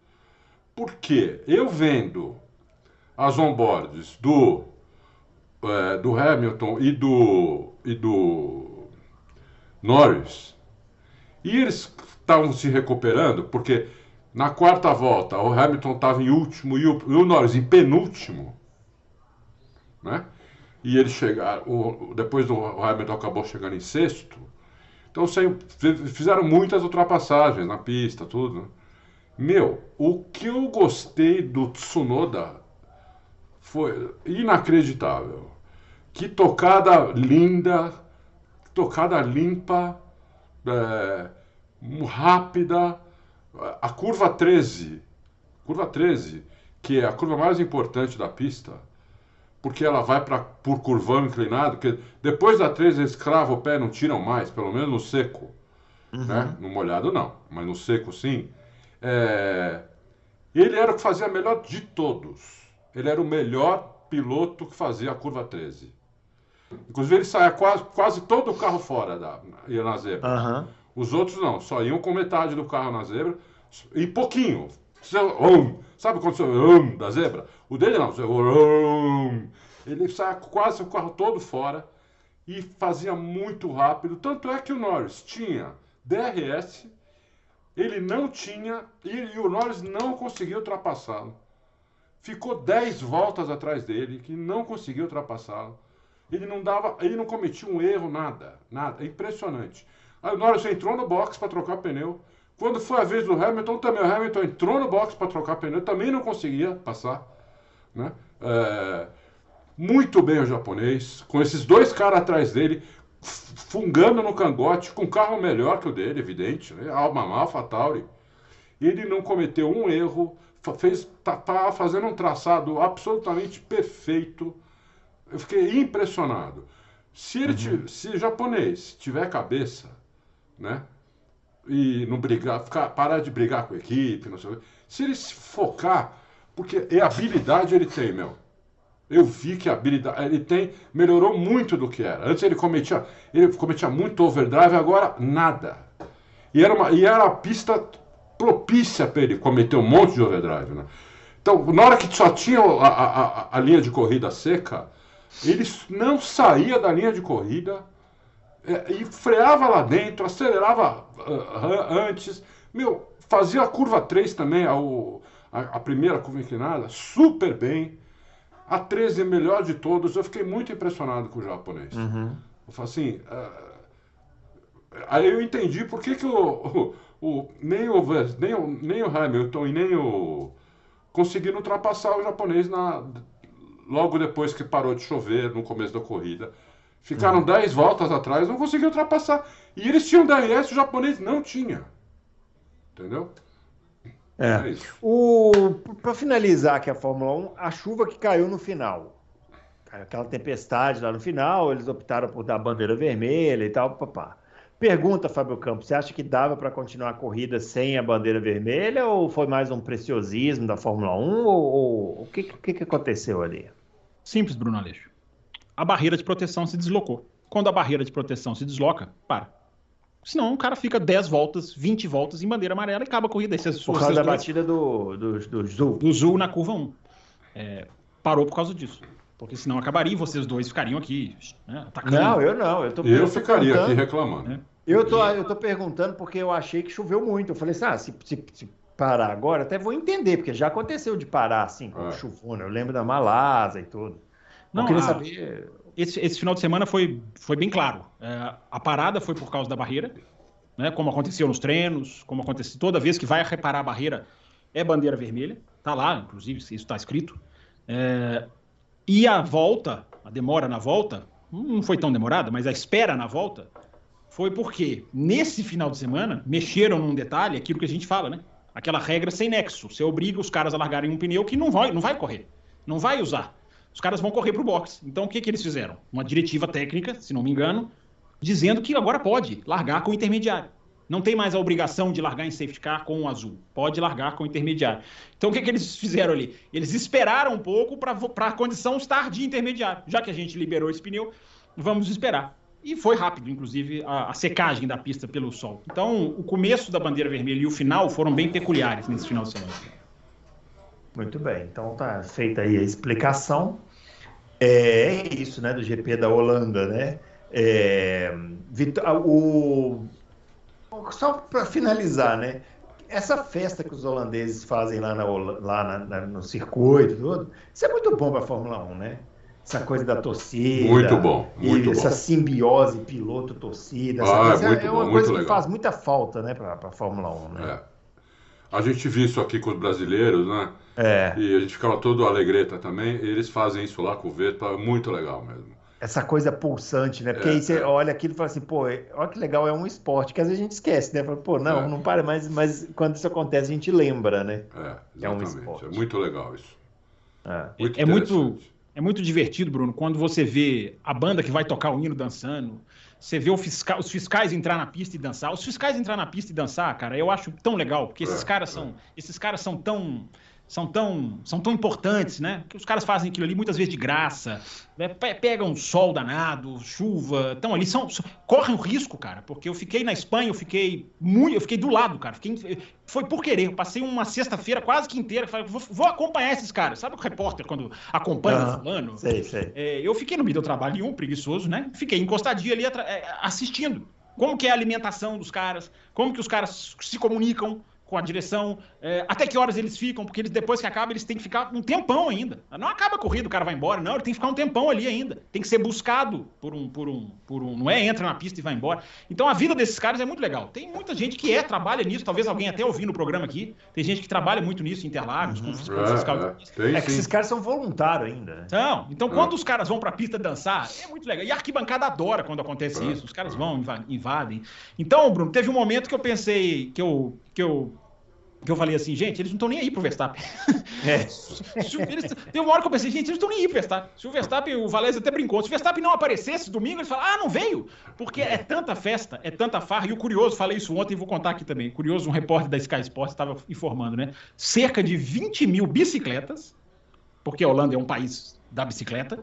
Por quê? Eu vendo as onboards do... É, do Hamilton e do, e do Norris, e eles estavam se recuperando, porque na quarta volta o Hamilton estava em último e o, e o Norris em penúltimo, né? E eles chegaram, o, depois do o Hamilton acabou chegando em sexto, então sem, fizeram muitas ultrapassagens na pista, tudo, né? Meu, o que eu gostei do Tsunoda foi inacreditável. Que tocada linda, tocada limpa, é, rápida. A curva treze, curva treze, que é a curva mais importante da pista, porque ela vai pra, por curvão inclinado, que depois da treze eles cravam o pé, não tiram mais, pelo menos no seco. Uhum. Né? No molhado não, mas no seco sim. É, ele era o que fazia melhor de todos. Ele era o melhor piloto que fazia a curva treze. Inclusive ele saia quase, quase todo o carro fora da, ia na zebra. Uhum. Os outros não, só iam com metade do carro na zebra e pouquinho. Sabe quando você um, da zebra? O dele não. Um, ele saia quase o carro todo fora e fazia muito rápido. Tanto é que o Norris tinha D R S, ele não tinha, e, e o Norris não conseguiu ultrapassá-lo. Ficou dez voltas atrás dele, que não conseguiu ultrapassá-lo. Ele não dava, ele não cometia um erro, nada, nada. É impressionante. Aí o Norris entrou no box para trocar pneu. Quando foi a vez do Hamilton, também o Hamilton entrou no box para trocar pneu, também não conseguia passar, né? É, muito bem o japonês, com esses dois caras atrás dele, fungando no cangote, com um carro melhor que o dele, evidente, né? Alma AlphaTauri. Ele não cometeu um erro, fez, tá, tá fazendo um traçado absolutamente perfeito. Eu fiquei impressionado. Se ele uhum. se o japonês tiver cabeça, né, e não brigar, ficar, parar de brigar com a equipe, não sei o que, se ele se focar, porque é habilidade ele tem, meu. Eu vi que a habilidade ele tem, melhorou muito do que era. Antes ele cometia, ele cometia muito overdrive, agora nada. E era uma, e era a pista propícia para ele cometer um monte de overdrive, né? Então, na hora que só tinha a, a, a, a linha de corrida seca, ele não saía da linha de corrida, é, e freava lá dentro, acelerava uh, antes, meu, fazia a curva três também, a, a, a primeira curva inclinada, super bem. A treze é melhor de todos. Eu fiquei muito impressionado com o japonês. Uhum. Eu falei assim, uh, aí eu entendi por que, que o, o, o, nem, o, nem, o, nem o Hamilton e nem o conseguiram ultrapassar o japonês na, logo depois que parou de chover no começo da corrida. Ficaram dez uhum. voltas atrás, não conseguiu ultrapassar. E eles tinham D R S, o japonês não tinha. Entendeu? É. É isso. O, para finalizar aqui a Fórmula um, a chuva que caiu no final. Aquela tempestade lá no final, eles optaram por dar bandeira vermelha e tal, papá. Pergunta, Fábio Campos, você acha que dava para continuar a corrida sem a bandeira vermelha ou foi mais um preciosismo da Fórmula um? Ou, ou o que, que, que aconteceu ali? Simples, Bruno Aleixo. A barreira de proteção se deslocou. Quando a barreira de proteção se desloca, para. Senão o cara fica dez voltas, vinte voltas em bandeira amarela e acaba a corrida. Esses, por causa da dois... batida do, do, do Zul. Do Zul na curva um. É, parou por causa disso. Porque senão acabaria e vocês dois ficariam aqui, né, atacando. Não, eu não. Eu, tô, eu, eu ficaria aqui reclamando. É. Eu, tô, eu tô perguntando porque eu achei que choveu muito. Eu falei assim, ah, se, se, se parar agora, até vou entender, porque já aconteceu de parar assim, com é. chuvona. Eu lembro da Malasa e tudo. Não, eu queria a... saber... Esse, esse final de semana foi, foi bem claro. É, a parada foi por causa da barreira, né, como aconteceu nos treinos, como acontece toda vez que vai reparar a barreira, é bandeira vermelha. Tá lá, inclusive, isso está escrito. É, e a volta, a demora na volta, não foi tão demorada, mas a espera na volta foi porque nesse final de semana mexeram num detalhe, aquilo que a gente fala, né? Aquela regra sem nexo. Você obriga os caras a largarem um pneu que não vai, não vai correr, não vai usar. Os caras vão correr para o box. Então, o que, que eles fizeram? Uma diretiva técnica, se não me engano, dizendo que agora pode largar com o intermediário. Não tem mais a obrigação de largar em safety car com o azul. Pode largar com o intermediário. Então, o que, que eles fizeram ali? Eles esperaram um pouco para a condição estar de intermediário. Já que a gente liberou esse pneu, vamos esperar. E foi rápido, inclusive, a, a secagem da pista pelo sol. Então, o começo da bandeira vermelha e o final foram bem peculiares nesse final de semana. Muito bem. Então, tá feita aí a explicação. É, é isso, né, do G P da Holanda, né? É, o, só para finalizar, né? Essa festa que os holandeses fazem lá, na, lá na, na, no circuito, tudo, isso é muito bom para a Fórmula um, né? Essa coisa da torcida. Muito bom, muito essa bom. simbiose piloto-torcida. Ah, essa é, muito é uma bom, coisa muito que legal. faz muita falta, né, para a Fórmula um, né? É. A gente viu isso aqui com os brasileiros, né? É. E a gente ficava todo alegreta também. E eles fazem isso lá com o Vettel, é muito legal mesmo. Essa coisa pulsante, né? Porque é, aí você é. olha aquilo e fala assim, pô, olha que legal, é um esporte, que às vezes a gente esquece, né? Fala, pô, não, é. não para, mas, mas quando isso acontece a gente lembra, né? É, exatamente. É um esporte. É muito legal isso. É, muito, é, muito, é muito divertido, Bruno, quando você vê a banda que vai tocar o hino dançando, você vê o fiscal, os fiscais entrar na pista e dançar. Os fiscais entrar na pista e dançar, cara, eu acho tão legal, porque esses é, caras são, é. esses caras são tão... São tão, são tão importantes, né? Que os caras fazem aquilo ali muitas vezes de graça, né? Pegam sol danado, chuva, estão ali, são, correm o risco, cara, porque eu fiquei na Espanha, eu fiquei muito, eu fiquei do lado, cara, fiquei, foi por querer, eu passei uma sexta-feira quase que inteira, falei, vou, vou acompanhar esses caras, sabe o repórter quando acompanha o uhum, fulano? Sei, sei. É, eu fiquei no meio do trabalho, um preguiçoso, né? Fiquei encostadinho ali assistindo, como que é a alimentação dos caras, como que os caras se comunicam com a direção, é, até que horas eles ficam, porque eles, depois que acaba, eles têm que ficar um tempão ainda. Não acaba a corrida, o cara vai embora, não, ele tem que ficar um tempão ali ainda. Tem que ser buscado por um, por um, por um, não é entra na pista e vai embora. Então a vida desses caras é muito legal. Tem muita gente que é, trabalha nisso, talvez alguém até ouvindo o programa aqui, tem gente que trabalha muito nisso em Interlagos, uhum. com, com é, fiscal é, de pista. Tem, é que esses caras são voluntários ainda. Né? Então, então é. quando os caras vão pra pista dançar, é muito legal. E a arquibancada adora quando acontece é. isso, os caras vão, invadem. Então, Bruno, teve um momento que eu pensei, que eu... Que eu que eu falei assim, gente, eles não estão nem aí pro Verstappen. É. Eles, tem uma hora que eu pensei, gente, eles não estão nem aí pro Verstappen. Se o Verstappen, o Valese até brincou, se o Verstappen não aparecesse domingo, eles falam, ah, não veio. Porque é tanta festa, é tanta farra. E o curioso, falei isso ontem e vou contar aqui também. Curioso, um repórter da Sky Sports estava informando, né? Cerca de vinte mil bicicletas, porque a Holanda é um país da bicicleta,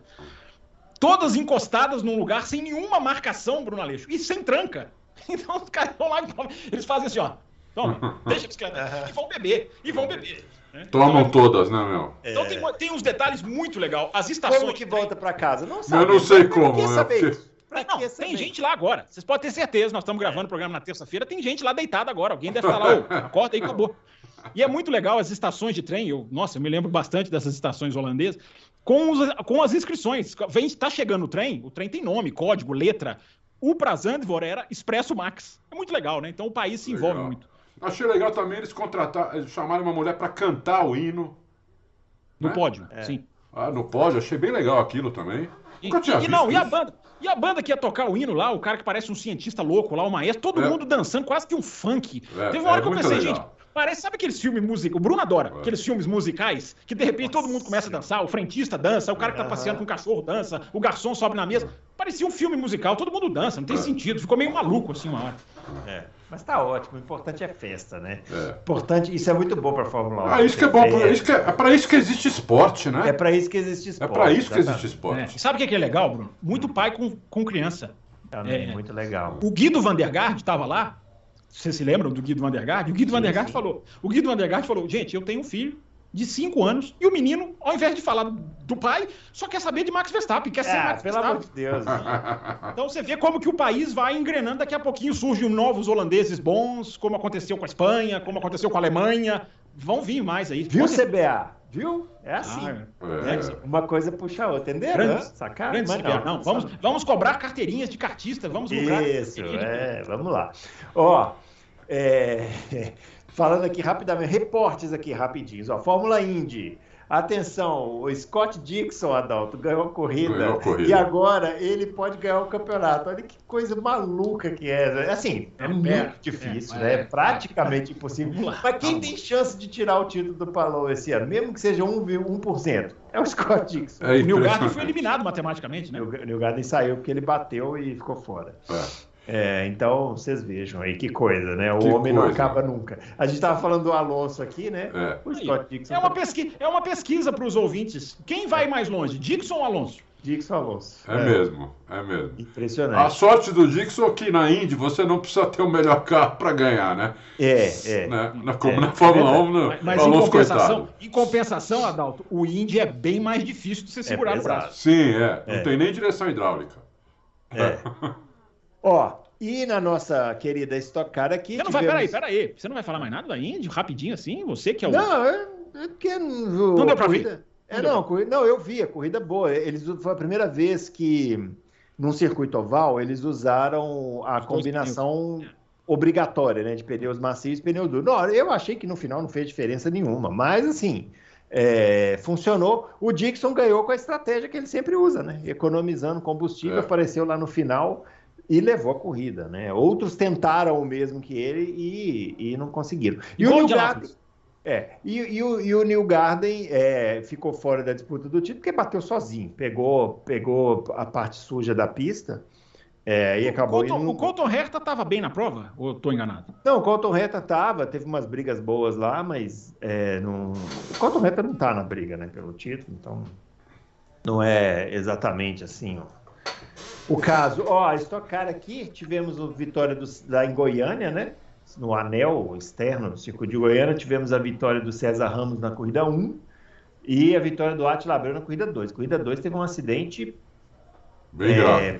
todas encostadas num lugar sem nenhuma marcação, Bruno Aleixo, e sem tranca. Então os caras vão lá e eles fazem assim, ó. Toma, deixa a bicicleta. Uhum. E vão beber, e vão beber. Né? Tomam então, todas, né, meu? Então é... tem, tem uns detalhes muito legais. As estações... Como que volta pra casa? Não sabe. Eu não sei como, né? Porque... Pra Não, que tem gente lá agora. Vocês podem ter certeza. Nós estamos gravando o programa na terça-feira. Tem gente lá deitada agora. Alguém deve falar, ô, acorda aí, acabou. E é muito legal as estações de trem. Eu, nossa, eu me lembro bastante dessas estações holandesas. Com, os, com as inscrições. Vem, tá chegando o trem, o trem tem nome, código, letra. O pra Zandvoort era Expresso Max. É muito legal, né? Então o país se envolve Legal. muito. Achei legal também eles contratar, eles chamarem uma mulher para cantar o hino. No né? pódio, É. sim. Ah, no pódio, achei bem legal aquilo também. E, Nunca tinha e visto não, e a isso. banda? E a banda que ia tocar o hino lá, o cara que parece um cientista louco lá, o maestro, todo É. mundo dançando, quase que um funk. É, Teve uma hora é que eu muito pensei, legal. gente, parece, sabe aqueles filmes musicais? O Bruno adora, É. aqueles filmes musicais, que de repente todo mundo começa a dançar, o frentista dança, o cara que tá passeando com o cachorro dança, o garçom sobe na mesa. Parecia um filme musical, todo mundo dança, não tem É. sentido, ficou meio maluco assim uma hora. É. Mas tá ótimo, o importante é festa, né? É. Importante, isso é muito bom pra Fórmula um. Ah, isso que é bom. Pra isso que é, é para isso que existe esporte, né? É pra isso que existe É esporte. para isso que exatamente. existe É. esporte. E sabe o que é, que é legal, Bruno? Muito pai com, com criança. Também, É. muito legal. O Guido Vandergaard estava lá. Vocês se lembram do Guido Vandergaard? O Guido Sim, Vandergaard sim. falou. O Guido Vandergaard falou: gente, eu tenho um filho de cinco anos e o menino, ao invés de falar do pai, só quer saber de Max Verstappen, quer ser Ah, Max pelo amor Verstappen. de Deus. Então você vê como que o país vai engrenando. Daqui a pouquinho surgem novos holandeses bons, como aconteceu com a Espanha, como aconteceu com a Alemanha. Vão vir mais aí. Viu, Com C certeza. B A? Viu? É assim. Ah, É. é. Uma coisa puxa a outra, entendeu? Grande, Sacar? grande Mas C B A. Não, vamos, vamos cobrar carteirinhas de cartista, vamos lucrar. Isso, é, vamos lá. Ó, é, falando aqui rapidamente, reportes aqui rapidinhos. Ó, Fórmula Indy. Atenção, o Scott Dixon, Adalto, ganhou a corrida. Ganhou a corrida. E agora ele pode ganhar o campeonato. Olha que coisa maluca que é. Assim, é muito É, difícil, é, né? É é. praticamente impossível. Vamos lá. Mas quem Vamos. tem chance de tirar o título do Palou esse ano, mesmo que seja um por cento, é o Scott Dixon. É O Neil Garden impressionante. foi eliminado matematicamente, né? O Neil Garden saiu porque ele bateu e ficou fora. É. É, então, vocês vejam aí que coisa, né? O Que homem não coisa. acaba nunca. A gente estava falando do Alonso aqui, né? É. O Scott Dixon. É uma, tá- pesqui... é uma pesquisa para os ouvintes. Quem vai mais longe, Dixon ou Alonso? Dixon Alonso. É mesmo, é mesmo. A Impressionante. sorte do Dixon é que na Indy você não precisa ter o melhor carro para ganhar, né? É, é. Né? Na, como É, na Fórmula é um, no, Mas, mas o em, Alonso, compensação, coitado. em compensação, Adalto, o Indy é bem mais difícil de você segurar no pesado. braço. Sim, é. Não É. tem nem direção hidráulica. É. Ó, e na nossa querida Stock Car aqui. Você não vai, tivemos- peraí, peraí. Você não vai falar mais nada da Indy, rapidinho assim? Você que é o. Não, é, é porque não, Não deu pra corrida, ver. É, Não deu não, corrida, não, eu vi a corrida boa. Eles foi a primeira vez que num circuito oval eles usaram a dois combinação obrigatória, né, de pneus macios e pneu duro. Não, eu achei que no final não fez diferença nenhuma, mas assim, é, funcionou. O Dixon ganhou com a estratégia que ele sempre usa, né, economizando combustível, É. apareceu lá no final e levou a corrida, né? Outros tentaram o mesmo que ele e, e não conseguiram. E Igual o o Neil Indianapolis. Garden, é, e, e o, e o Neil Garden é, ficou fora da disputa do título porque bateu sozinho, pegou, pegou a parte suja da pista é, e O acabou Colton, indo... o Colton Herta estava bem na prova? Ou eu tô enganado? Não, o Colton Herta tava, teve umas brigas boas lá, mas é, não... o Colton Herta não tá na briga, né, pelo título, então não é exatamente assim, ó. O caso, ó, a Stock Car aqui, tivemos a vitória do, lá em Goiânia, né? No anel externo do circuito de Goiânia, tivemos a vitória do César Ramos na corrida um e a vitória do Átila Abreu na corrida dois. Corrida dois teve um acidente Bem é, grave.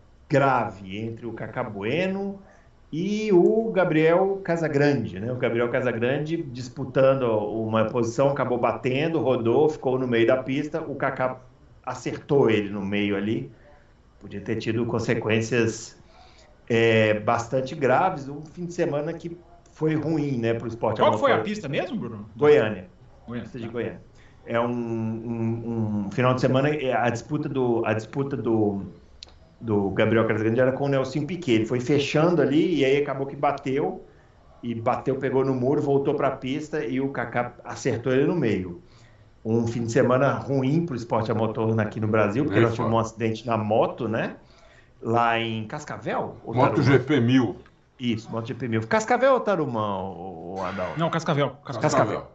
grave entre o Cacá Bueno e o Gabriel Casagrande, né? O Gabriel Casagrande disputando uma posição, acabou batendo, rodou, ficou no meio da pista, o Cacá acertou ele no meio ali. Podia ter tido consequências é, bastante graves. Um fim de semana que foi ruim, né, para o esporte Qual a que foi a motor. pista mesmo, Bruno? Goiânia. Goiânia. Pista de Goiânia. É um, um, um final de semana, a disputa do, a disputa do, do Gabriel Casagrande era com o Nelson Piquet. Ele foi fechando ali e aí acabou que bateu, e bateu, pegou no muro, voltou para a pista e o Kaká acertou ele no meio. Um fim de semana ruim para o esporte a motor aqui no Brasil, porque Nem nós tivemos fala. um acidente na moto, né? Lá em Cascavel? ou Tarumã? MotoGP mil. Isso, MotoGP mil. Cascavel ou Tarumã, o, o Adalto? Não, Cascavel. Cascavel. Cascavel.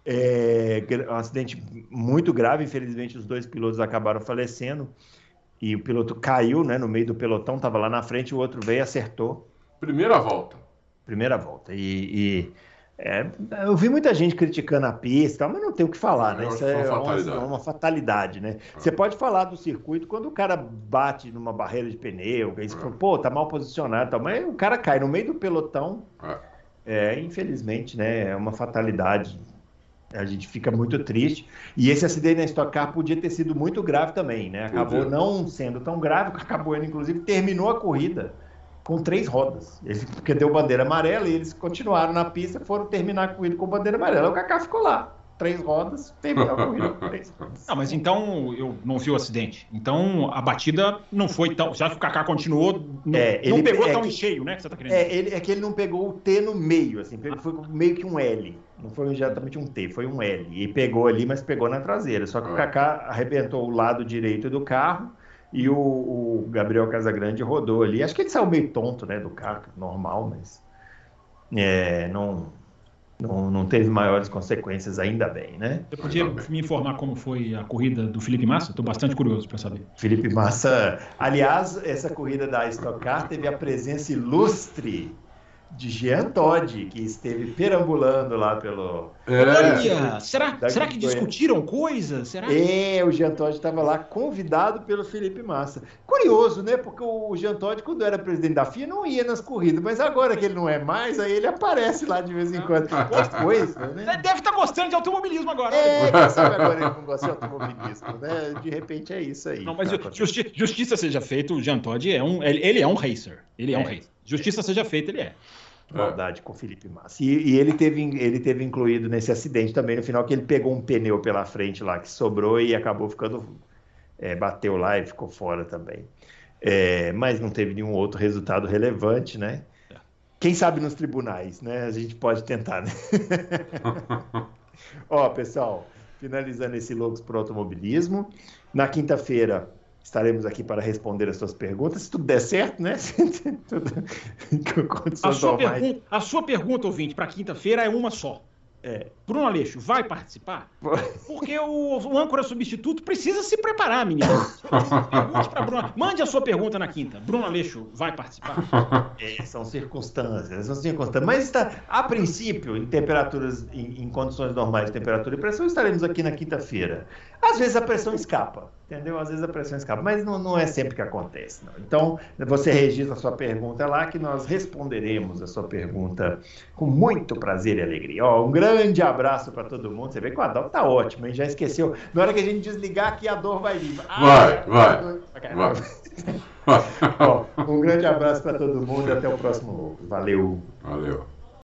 É, um acidente muito grave, infelizmente os dois pilotos acabaram falecendo e o piloto caiu, né, no meio do pelotão, estava lá na frente, o outro veio e acertou, Primeira volta. primeira volta, e, e É, eu vi muita gente criticando a pista, mas não tem o que falar, né? Eu Isso acho que é foi uma uma, fatalidade. uma fatalidade, né? Você pode falar do circuito quando o cara bate numa barreira de pneu, aí você fala, pô, tá mal posicionado, tal, mas o cara cai no meio do pelotão, É. é, infelizmente, né? É uma fatalidade. A gente fica muito triste. E esse acidente na Stock Car podia ter sido muito grave também, né? Acabou Podia. não sendo tão grave, acabou ele, inclusive, terminou a corrida com três rodas. Ele, porque deu bandeira amarela e eles continuaram na pista, foram terminar a corrida com bandeira amarela. O Kaká ficou lá. Três rodas, terminou a corrida com três rodas. Não, mas então eu não vi o acidente. Então a batida não foi tão. Você acha que o Kaká continuou? Não, É, não ele- pegou é tão que- em cheio, né? Que você tá querendo É, dizer. ele, é que ele não pegou o T no meio, assim, pegou- foi meio que um L. Não foi exatamente um T, foi um L. E pegou ali, mas pegou na traseira. Só que o Ah. Kaká arrebentou o lado direito do carro e o, o Gabriel Casagrande rodou ali. Acho que ele saiu meio tonto, né, do carro, normal, mas é, não, não, não teve maiores consequências, ainda bem, né? Você podia me informar como foi a corrida do Felipe Massa? Estou bastante curioso para saber. Felipe Massa, aliás, essa corrida da Stock Car teve a presença ilustre de Jean Todt, que esteve perambulando lá pelo... É, Olha, será, Da será que Goiânia. discutiram coisas? Será? É, o Jean Todt estava lá convidado pelo Felipe Massa. Curioso, né? Porque o Jean Todt, quando era presidente da F I A, não ia nas corridas, mas agora que ele não é mais, aí ele aparece lá de vez em quando. Que coisa, né? Deve estar gostando de automobilismo agora. É, quem sabe agora ele não gosta de automobilismo, né? De repente é isso aí. Não, mas Tá justi- justiça seja feita, o Jean Todt é um, ele, ele é um racer. Ele é, um É. racer. Justiça seja feita, ele é. Maldade com o Felipe Massa. E, e ele, teve, ele teve incluído nesse acidente também, no final, que ele pegou um pneu pela frente lá, que sobrou e acabou ficando... é, bateu lá e ficou fora também. É, mas não teve nenhum outro resultado relevante, né? É. Quem sabe nos tribunais, né? A gente pode tentar, né? Ó, pessoal, finalizando esse Loucos por Automobilismo, na quinta-feira estaremos aqui para responder as suas perguntas, se tudo der certo, né? Tudo com A condições sua, normais. pergun- a sua pergunta, ouvinte, para quinta-feira é uma só. É. Bruno Aleixo vai participar? Porque o, o âncora substituto precisa se preparar, menino. Pergunte pra Bruno. Mande a sua pergunta na quinta. Bruno Aleixo vai participar? É, são circunstâncias, são circunstâncias. Mas está, a princípio, em temperaturas, em, em condições normais de temperatura e pressão, estaremos aqui na quinta-feira. Às vezes a pressão escapa, entendeu? Às vezes a pressão escapa, mas não, não é sempre que acontece, não. Então, você registra a sua pergunta lá, que nós responderemos a sua pergunta com muito prazer e alegria. Ó, um grande abraço para todo mundo. Você vê que o Adalto tá ótimo, hein? Já esqueceu. Na hora que a gente desligar aqui, a dor vai vir. Vai, vai, vai. Ó, um grande abraço para todo mundo e até o próximo Loucos. Valeu! Valeu.